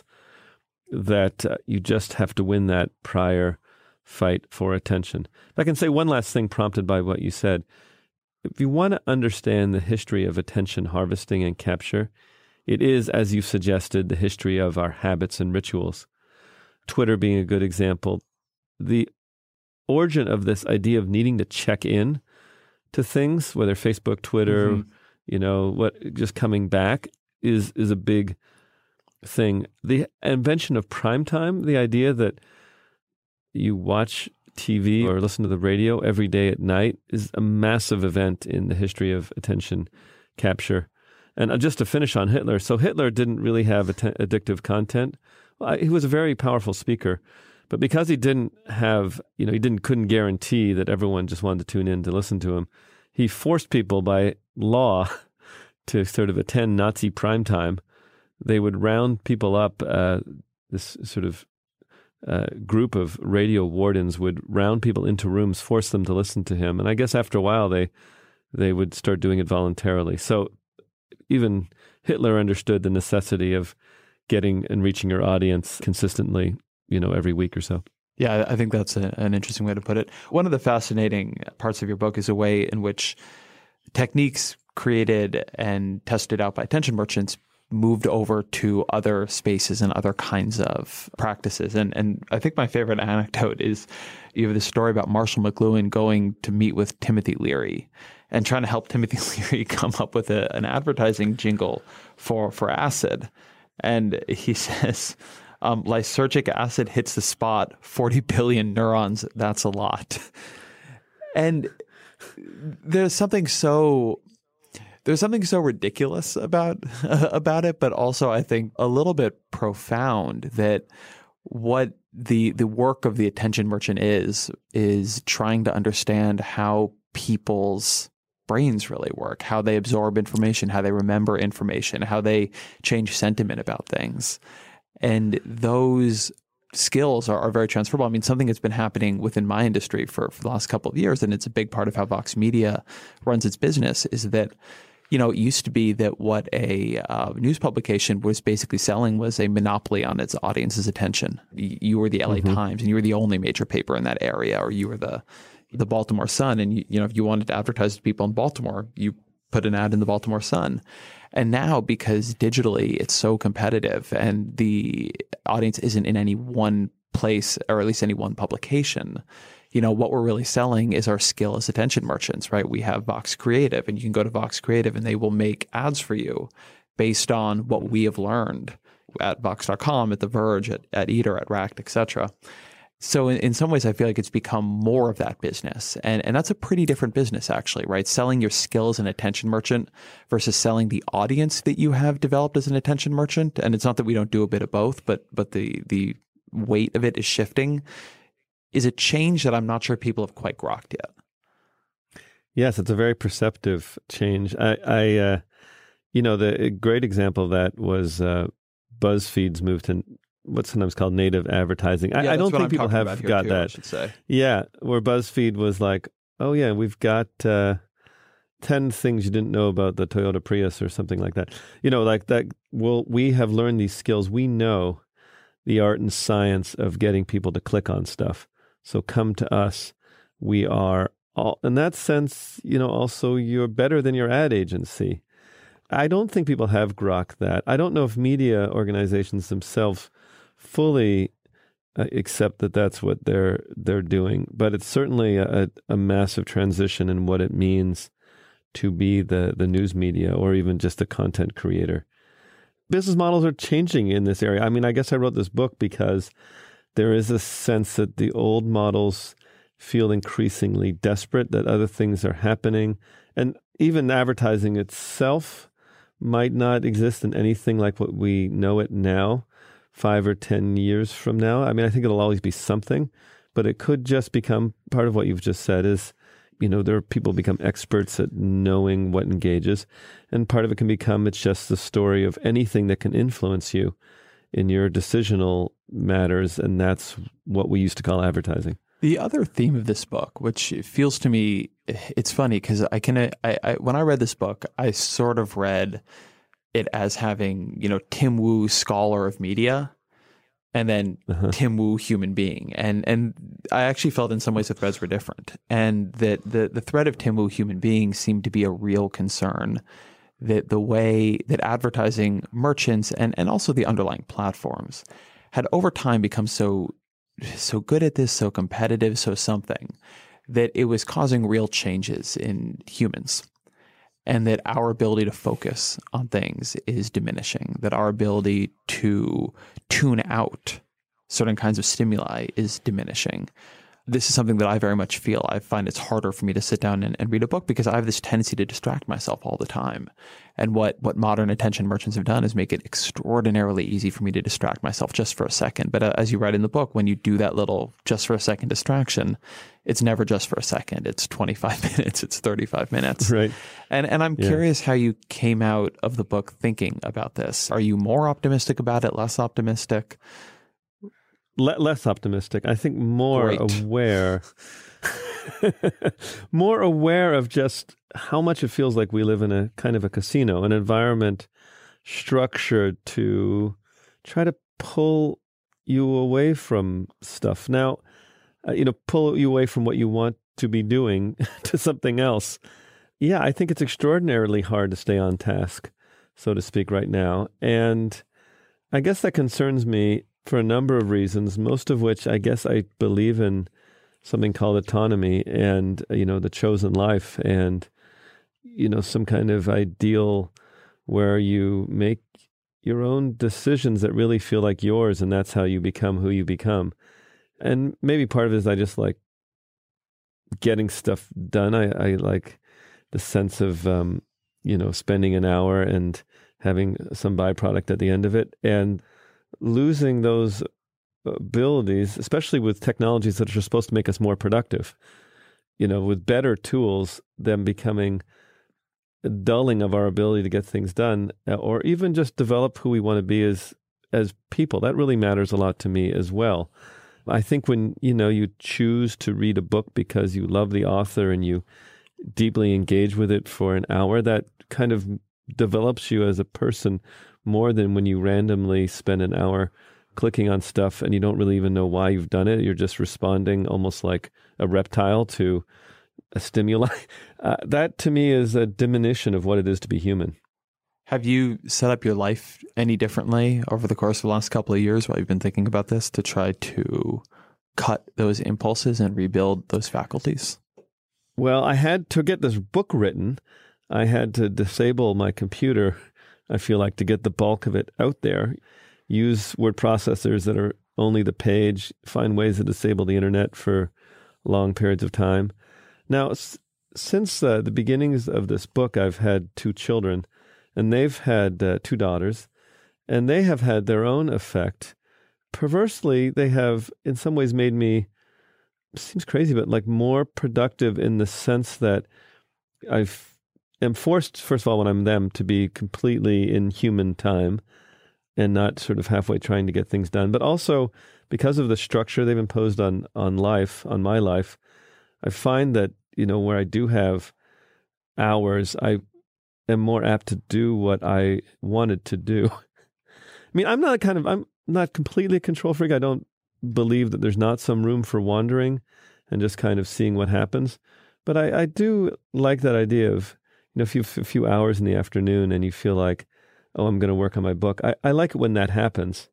S5: that uh, you just have to win that prior fight for attention. If I can say one last thing prompted by what you said, if you want to understand the history of attention harvesting and capture, it is, as you suggested, the history of our habits and rituals. Twitter being a good example. The origin of this idea of needing to check in to things, whether Facebook, Twitter, mm-hmm. you know, what just coming back is is a big thing. The invention of primetime, the idea that you watch T V or listen to the radio every day at night, is a massive event in the history of attention capture. And just to finish on Hitler, so Hitler didn't really have att- addictive content. Well, he was a very powerful speaker, but because he didn't have, you know, he didn't couldn't guarantee that everyone just wanted to tune in to listen to him, he forced people by law to sort of attend Nazi primetime. They would round people up. Uh, this sort of uh, group of radio wardens would round people into rooms, force them to listen to him, and I guess after a while they they would start doing it voluntarily. So even Hitler understood the necessity of getting and reaching your audience consistently, you know, every week or so.
S4: Yeah, I think that's a, an interesting way to put it. One of the fascinating parts of your book is a way in which techniques created and tested out by attention merchants moved over to other spaces and other kinds of practices. And and I think my favorite anecdote is you have this story about Marshall McLuhan going to meet with Timothy Leary and trying to help Timothy Leary come up with a, an advertising jingle for, for acid. And he says, um, lysergic acid hits the spot, forty billion neurons, that's a lot. And there's something so... There's something so ridiculous about uh, about it, but also I think a little bit profound, that what the the work of the attention merchant is is trying to understand how people's brains really work, how they absorb information, how they remember information, how they change sentiment about things. And those skills are, are very transferable. I mean, something that's been happening within my industry for, for the last couple of years, and it's a big part of how Vox Media runs its business, is that, you know, it used to be that what a uh, news publication was basically selling was a monopoly on its audience's attention. You were the L A mm-hmm. Times, and you were the only major paper in that area, or you were the the Baltimore Sun, and you, you know, if you wanted to advertise to people in Baltimore, you put an ad in the Baltimore Sun. And now, because digitally it's so competitive and the audience isn't in any one place, or at least any one publication, you know, what we're really selling is our skill as attention merchants, right? We have Vox Creative, and you can go to Vox Creative and they will make ads for you based on what we have learned at Vox dot com, at The Verge, at, at Eater, at Racked, et cetera. So in, in some ways, I feel like it's become more of that business. And, and that's a pretty different business, actually, right? Selling your skill as an attention merchant versus selling the audience that you have developed as an attention merchant. And it's not that we don't do a bit of both, but but the the weight of it is shifting. Is a change that I'm not sure people have quite grokked yet.
S5: Yes, it's a very perceptive change. I, I uh, you know, the great example of that was uh, BuzzFeed's move to what's sometimes called native advertising. I,
S4: Yeah,
S5: I don't
S4: that's what
S5: think
S4: I'm
S5: people
S4: talking
S5: have
S4: about here
S5: got
S4: too,
S5: that.
S4: I should say.
S5: Yeah, where BuzzFeed was like, oh yeah, we've got uh, ten things you didn't know about the Toyota Prius or something like that. You know, like that. Well, we have learned these skills. We know the art and science of getting people to click on stuff. So come to us. We are, all, in that sense, you know, also you're better than your ad agency. I don't think people have grokked that. I don't know if media organizations themselves fully uh, accept that that's what they're they're doing, but it's certainly a, a massive transition in what it means to be the the news media or even just a content creator. Business models are changing in this area. I mean, I guess I wrote this book because there is a sense that the old models feel increasingly desperate, that other things are happening, and even advertising itself might not exist in anything like what we know it now, five or ten years from now. I mean, I think it'll always be something, but it could just become part of what you've just said is, you know, there are people become experts at knowing what engages, and part of it can become it's just the story of anything that can influence you in your decisional matters, and that's what we used to call advertising.
S4: The other theme of this book, which feels to me, it's funny because I can, I, I, when I read this book, I sort of read it as having, you know, Tim Wu, scholar of media, and then uh-huh. Tim Wu, human being. And and I actually felt in some ways the threads were different. And that the, the thread of Tim Wu, human being, seemed to be a real concern. That the way that advertising merchants and, and also the underlying platforms had over time become so so good at this, so competitive, so something, that it was causing real changes in humans. And that our ability to focus on things is diminishing, that our ability to tune out certain kinds of stimuli is diminishing. This is something that I very much feel. I find it's harder for me to sit down and, and read a book because I have this tendency to distract myself all the time. And what, what modern attention merchants have done is make it extraordinarily easy for me to distract myself just for a second. But uh, as you write in the book, when you do that little just for a second distraction, it's never just for a second. It's twenty-five minutes. It's thirty-five minutes.
S5: Right.
S4: And and I'm yeah. curious how you came out of the book thinking about this. Are you more optimistic about it, less optimistic?
S5: Le- less optimistic. I think more
S4: Great.
S5: aware, more aware of just how much it feels like we live in a kind of a casino, an environment structured to try to pull you away from stuff. Now, uh, you know, pull you away from what you want to be doing to something else. Yeah, I think it's extraordinarily hard to stay on task, so to speak, right now. And I guess that concerns me for a number of reasons, most of which I guess I believe in something called autonomy and, you know, the chosen life and, you know, some kind of ideal where you make your own decisions that really feel like yours, and that's how you become who you become. And maybe part of it is I just like getting stuff done. I, I like the sense of, um, you know, spending an hour and having some byproduct at the end of it. And losing those abilities, especially with technologies that are supposed to make us more productive, you know, with better tools, them becoming a dulling of our ability to get things done, or even just develop who we want to be as as people. That really matters a lot to me as well. I think when, you know, you choose to read a book because you love the author and you deeply engage with it for an hour, that kind of develops you as a person more than when you randomly spend an hour clicking on stuff and you don't really even know why you've done it. You're just responding almost like a reptile to a stimuli. Uh, that to me is a diminution of what it is to be human.
S4: Have you set up your life any differently over the course of the last couple of years while you've been thinking about this to try to cut those impulses and rebuild those faculties?
S5: Well, I had to get this book written. I had to disable my computer, I feel like, to get the bulk of it out there. Use word processors that are only the page, find ways to disable the internet for long periods of time. Now, s- since uh, the beginnings of this book, I've had two children, and they've had uh, two daughters, and they have had their own effect. Perversely, they have in some ways made me, seems crazy, but like more productive in the sense that I am forced, first of all, when I'm them, to be completely in human time and not sort of halfway trying to get things done. But also, because of the structure they've imposed on on life, on my life, I find that, you know, where I do have hours, I am more apt to do what I wanted to do. I mean, I'm not kind of, I'm not completely a control freak. I don't believe that there's not some room for wandering and just kind of seeing what happens. But I, I do like that idea of, you know, if you have a few hours in the afternoon and you feel like, oh, I'm going to work on my book. I, I like it when that happens,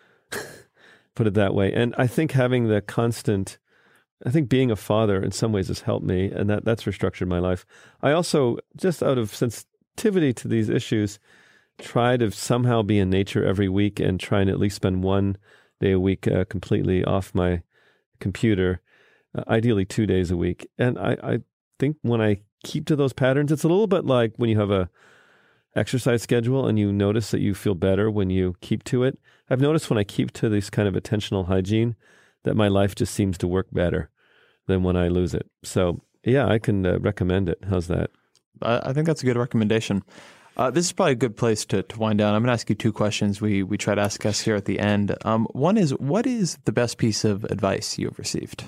S5: put it that way. And I think having the constant, I think being a father in some ways has helped me, and that, that's restructured my life. I also, just out of sensitivity to these issues, try to somehow be in nature every week and try and at least spend one day a week uh, completely off my computer, uh, ideally two days a week. And I, I think when I keep to those patterns, it's a little bit like when you have a exercise schedule and you notice that you feel better when you keep to it. I've noticed when I keep to this kind of attentional hygiene that my life just seems to work better than when I lose it. So yeah, I can uh, recommend it. How's that?
S4: I, I think that's a good recommendation. Uh, this is probably a good place to, to wind down. I'm going to ask you two questions we we try to ask us here at the end. Um, one is, what is the best piece of advice you have received?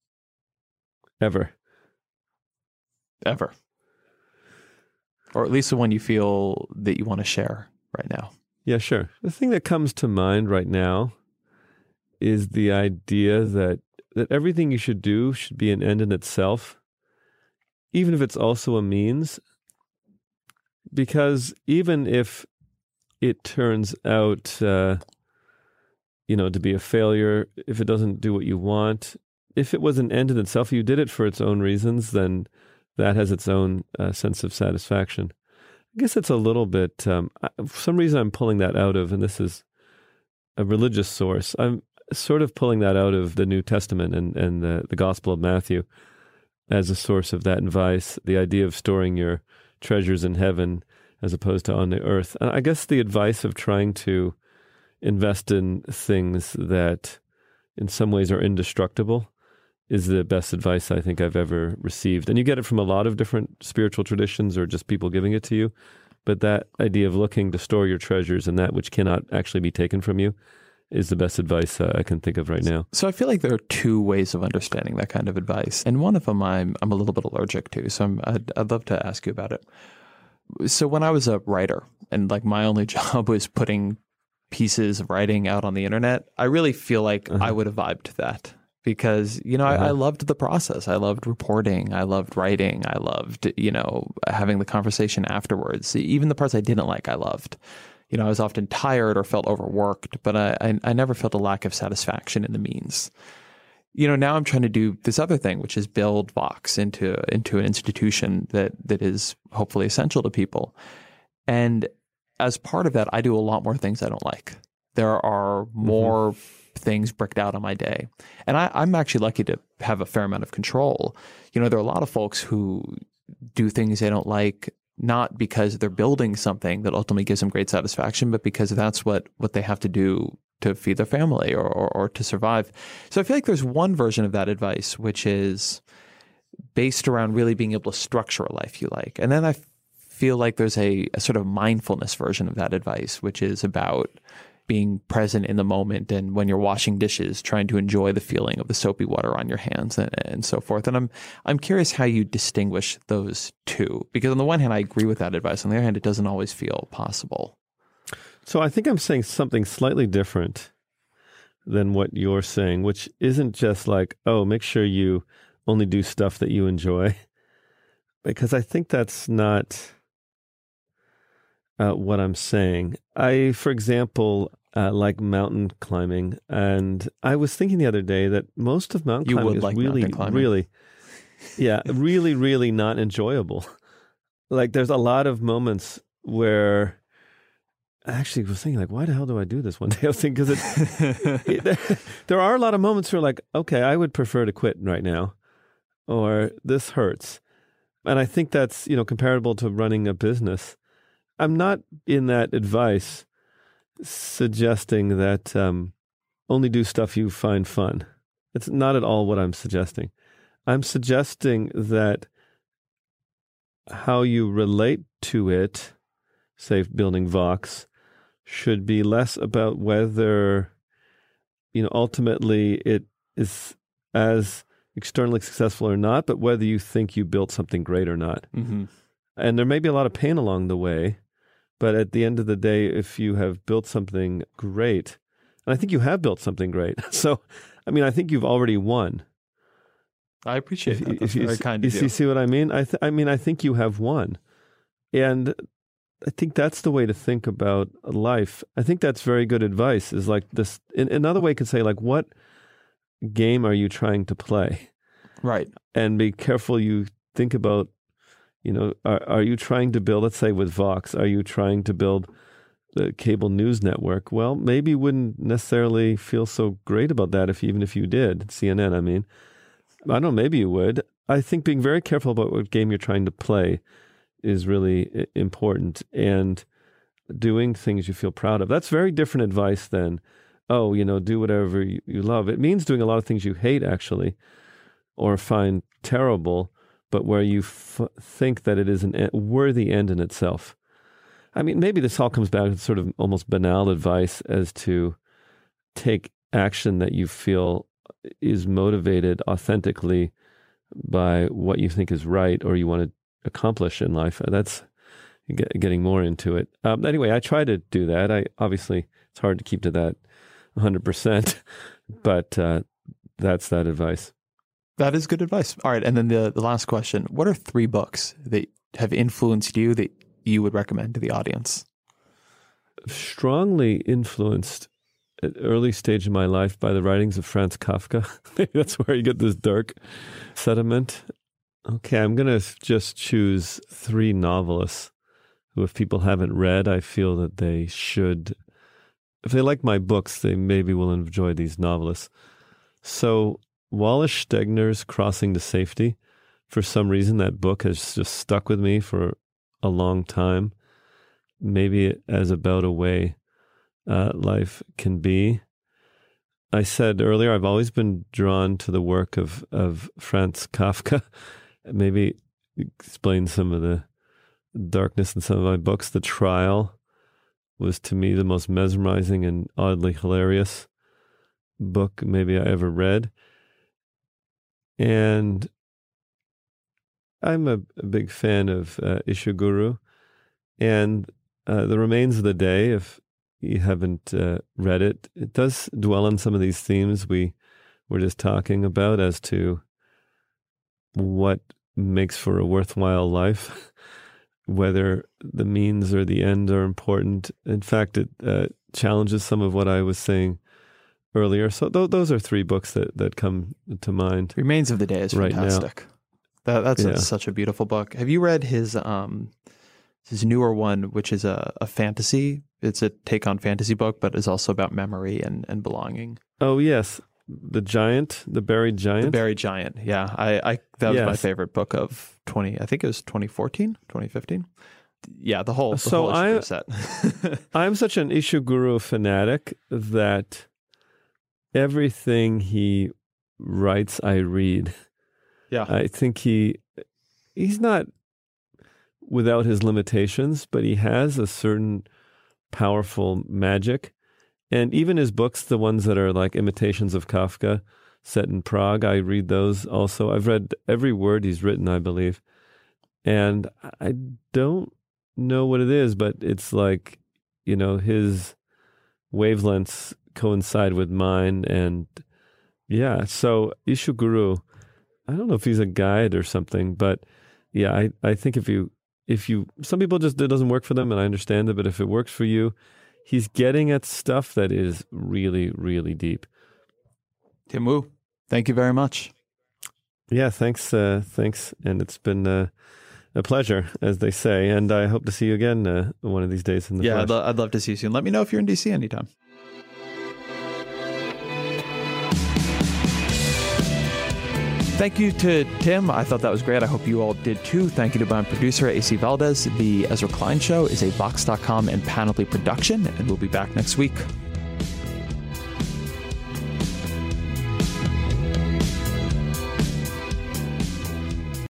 S5: Ever.
S4: Ever. Or at least the one you feel that you want to share right now.
S5: Yeah, sure. The thing that comes to mind right now is the idea that that everything you should do should be an end in itself, even if it's also a means. Because even if it turns out, uh, you know, to be a failure, if it doesn't do what you want, if it was an end in itself, you did it for its own reasons, then that has its own uh, sense of satisfaction. I guess it's a little bit, um, I, for some reason I'm pulling that out of, and this is a religious source, I'm sort of pulling that out of the New Testament and, and the, the Gospel of Matthew as a source of that advice, the idea of storing your treasures in heaven as opposed to on the earth. And I guess the advice of trying to invest in things that in some ways are indestructible is the best advice I think I've ever received. And you get it from a lot of different spiritual traditions or just people giving it to you. But that idea of looking to store your treasures and that which cannot actually be taken from you is the best advice uh, I can think of right now.
S4: So I feel like there are two ways of understanding that kind of advice. And one of them I'm, I'm a little bit allergic to. So I'm, I'd, I'd love to ask you about it. So when I was a writer and like my only job was putting pieces of writing out on the internet, I really feel like uh-huh. I would have vibed to that. Because, you know, uh-huh. I, I loved the process. I loved reporting. I loved writing. I loved, you know, having the conversation afterwards. Even the parts I didn't like, I loved. You know, I was often tired or felt overworked, but I, I, I never felt a lack of satisfaction in the means. You know, now I'm trying to do this other thing, which is build Vox into into an institution that that is hopefully essential to people. And as part of that, I do a lot more things I don't like. There are more mm-hmm. things bricked out on my day. And I, I'm actually lucky to have a fair amount of control. You know, there are a lot of folks who do things they don't like, not because they're building something that ultimately gives them great satisfaction, but because that's what, what they have to do to feed their family or, or, or to survive. So I feel like there's one version of that advice, which is based around really being able to structure a life you like. And then I feel like there's a, a sort of mindfulness version of that advice, which is about being present in the moment and when you're washing dishes, trying to enjoy the feeling of the soapy water on your hands and, and so forth. And I'm I'm curious how you distinguish those two, because on the one hand, I agree with that advice. On the other hand, it doesn't always feel possible.
S5: So I think I'm saying something slightly different than what you're saying, which isn't just like, oh, make sure you only do stuff that you enjoy, because I think that's not Uh, what I'm saying. I, for example, uh, like mountain climbing, and I was thinking the other day that most of mountain
S4: you
S5: climbing
S4: would
S5: is
S4: like
S5: really, really, yeah, really, really not enjoyable. Like, there's a lot of moments where I actually was thinking, like, why the hell do I do this one day? I was thinking, because it, it, there are a lot of moments where, like, okay, I would prefer to quit right now, or this hurts. And I think that's, you know, comparable to running a business. I'm not in that advice suggesting that um, only do stuff you find fun. It's not at all what I'm suggesting. I'm suggesting that how you relate to it, say building Vox, should be less about whether, you know, ultimately it is as externally successful or not, but whether you think you built something great or not.
S4: Mm-hmm.
S5: And there may be a lot of pain along the way, but at the end of the day, if you have built something great, and I think you have built something great. So, I mean, I think you've already won.
S4: I appreciate
S5: If,
S4: that. That's
S5: if you,
S4: very kind
S5: you
S4: of you.
S5: see, see what I mean? I, th- I mean, I think you have won. And I think that's the way to think about life. I think that's very good advice, is like this. In, another way could say, like, what game are you trying to play?
S4: Right.
S5: And be careful you think about, you know, are, are you trying to build, let's say with Vox, are you trying to build the cable news network? Well, maybe you wouldn't necessarily feel so great about that if even if you did, C N N, I mean. I don't know, maybe you would. I think being very careful about what game you're trying to play is really important, and doing things you feel proud of. That's very different advice than, oh, you know, do whatever you, you love. It means doing a lot of things you hate, actually, or find terrible, but where you f- think that it is a worthy end in itself. I mean, maybe this all comes back to sort of almost banal advice as to take action that you feel is motivated authentically by what you think is right or you want to accomplish in life. That's get, getting more into it. Um, anyway, I try to do that. I obviously, it's hard to keep to that one hundred percent, but uh, that's that advice.
S4: That is good advice. All right. And then the, the last question, what are three books that have influenced you that you would recommend to the audience?
S5: Strongly influenced at early stage in my life by the writings of Franz Kafka. Maybe that's where you get this dark sentiment. Okay, I'm going to just choose three novelists who, if people haven't read, I feel that they should. If they like my books, they maybe will enjoy these novelists. So Wallace Stegner's Crossing to Safety, for some reason that book has just stuck with me for a long time, maybe as about a way uh, life can be. I said earlier, I've always been drawn to the work of, of Franz Kafka. Maybe explain some of the darkness in some of my books. The Trial was, to me, the most mesmerizing and oddly hilarious book maybe I ever read. And I'm a, a big fan of uh, Ishiguro. And uh, The Remains of the Day, if you haven't uh, read it, it does dwell on some of these themes we were just talking about as to what makes for a worthwhile life, whether the means or the end are important. In fact, it uh, challenges some of what I was saying earlier. So th- those are three books that, that come to mind.
S4: Remains of the Day is
S5: right
S4: fantastic. That, that's
S5: Yeah.
S4: a, such a beautiful book. Have you read his um, his newer one, which is a, a fantasy? It's a take on fantasy book, but is also about memory and, and belonging.
S5: Oh, yes. The Giant, The Buried Giant.
S4: The Buried Giant. Yeah. I, I that was
S5: Yes.
S4: my favorite book of twenty, I think it was twenty fourteen, twenty fifteen. Yeah, the whole, the
S5: So
S4: whole
S5: I-
S4: set.
S5: I'm such an Ishiguro fanatic that everything he writes, I read.
S4: Yeah.
S5: I think he he's not without his limitations, but he has a certain powerful magic. And even his books, the ones that are like imitations of Kafka, set in Prague, I read those also. I've read every word he's written, I believe. And I don't know what it is, but it's like, you know, his wavelengths coincide with mine. And yeah, so Ishiguro, I don't know if he's a guide or something, but yeah, I, I think if you, if you, some people just, it doesn't work for them, and I understand it, but if it works for you, he's getting at stuff that is really, really deep.
S4: Tim Wu, thank you very much.
S5: Yeah, thanks, uh, thanks. And it's been uh, a pleasure, as they say. And I hope to see you again uh, one of these days in the
S4: Yeah,
S5: flesh.
S4: I'd, lo- I'd love to see you soon. Let me know if you're in D C anytime. Thank you to Tim. I thought that was great. I hope you all did too. Thank you to my producer, A C Valdez. The Ezra Klein Show is a Vox dot com and Panoply production, and we'll be back next week.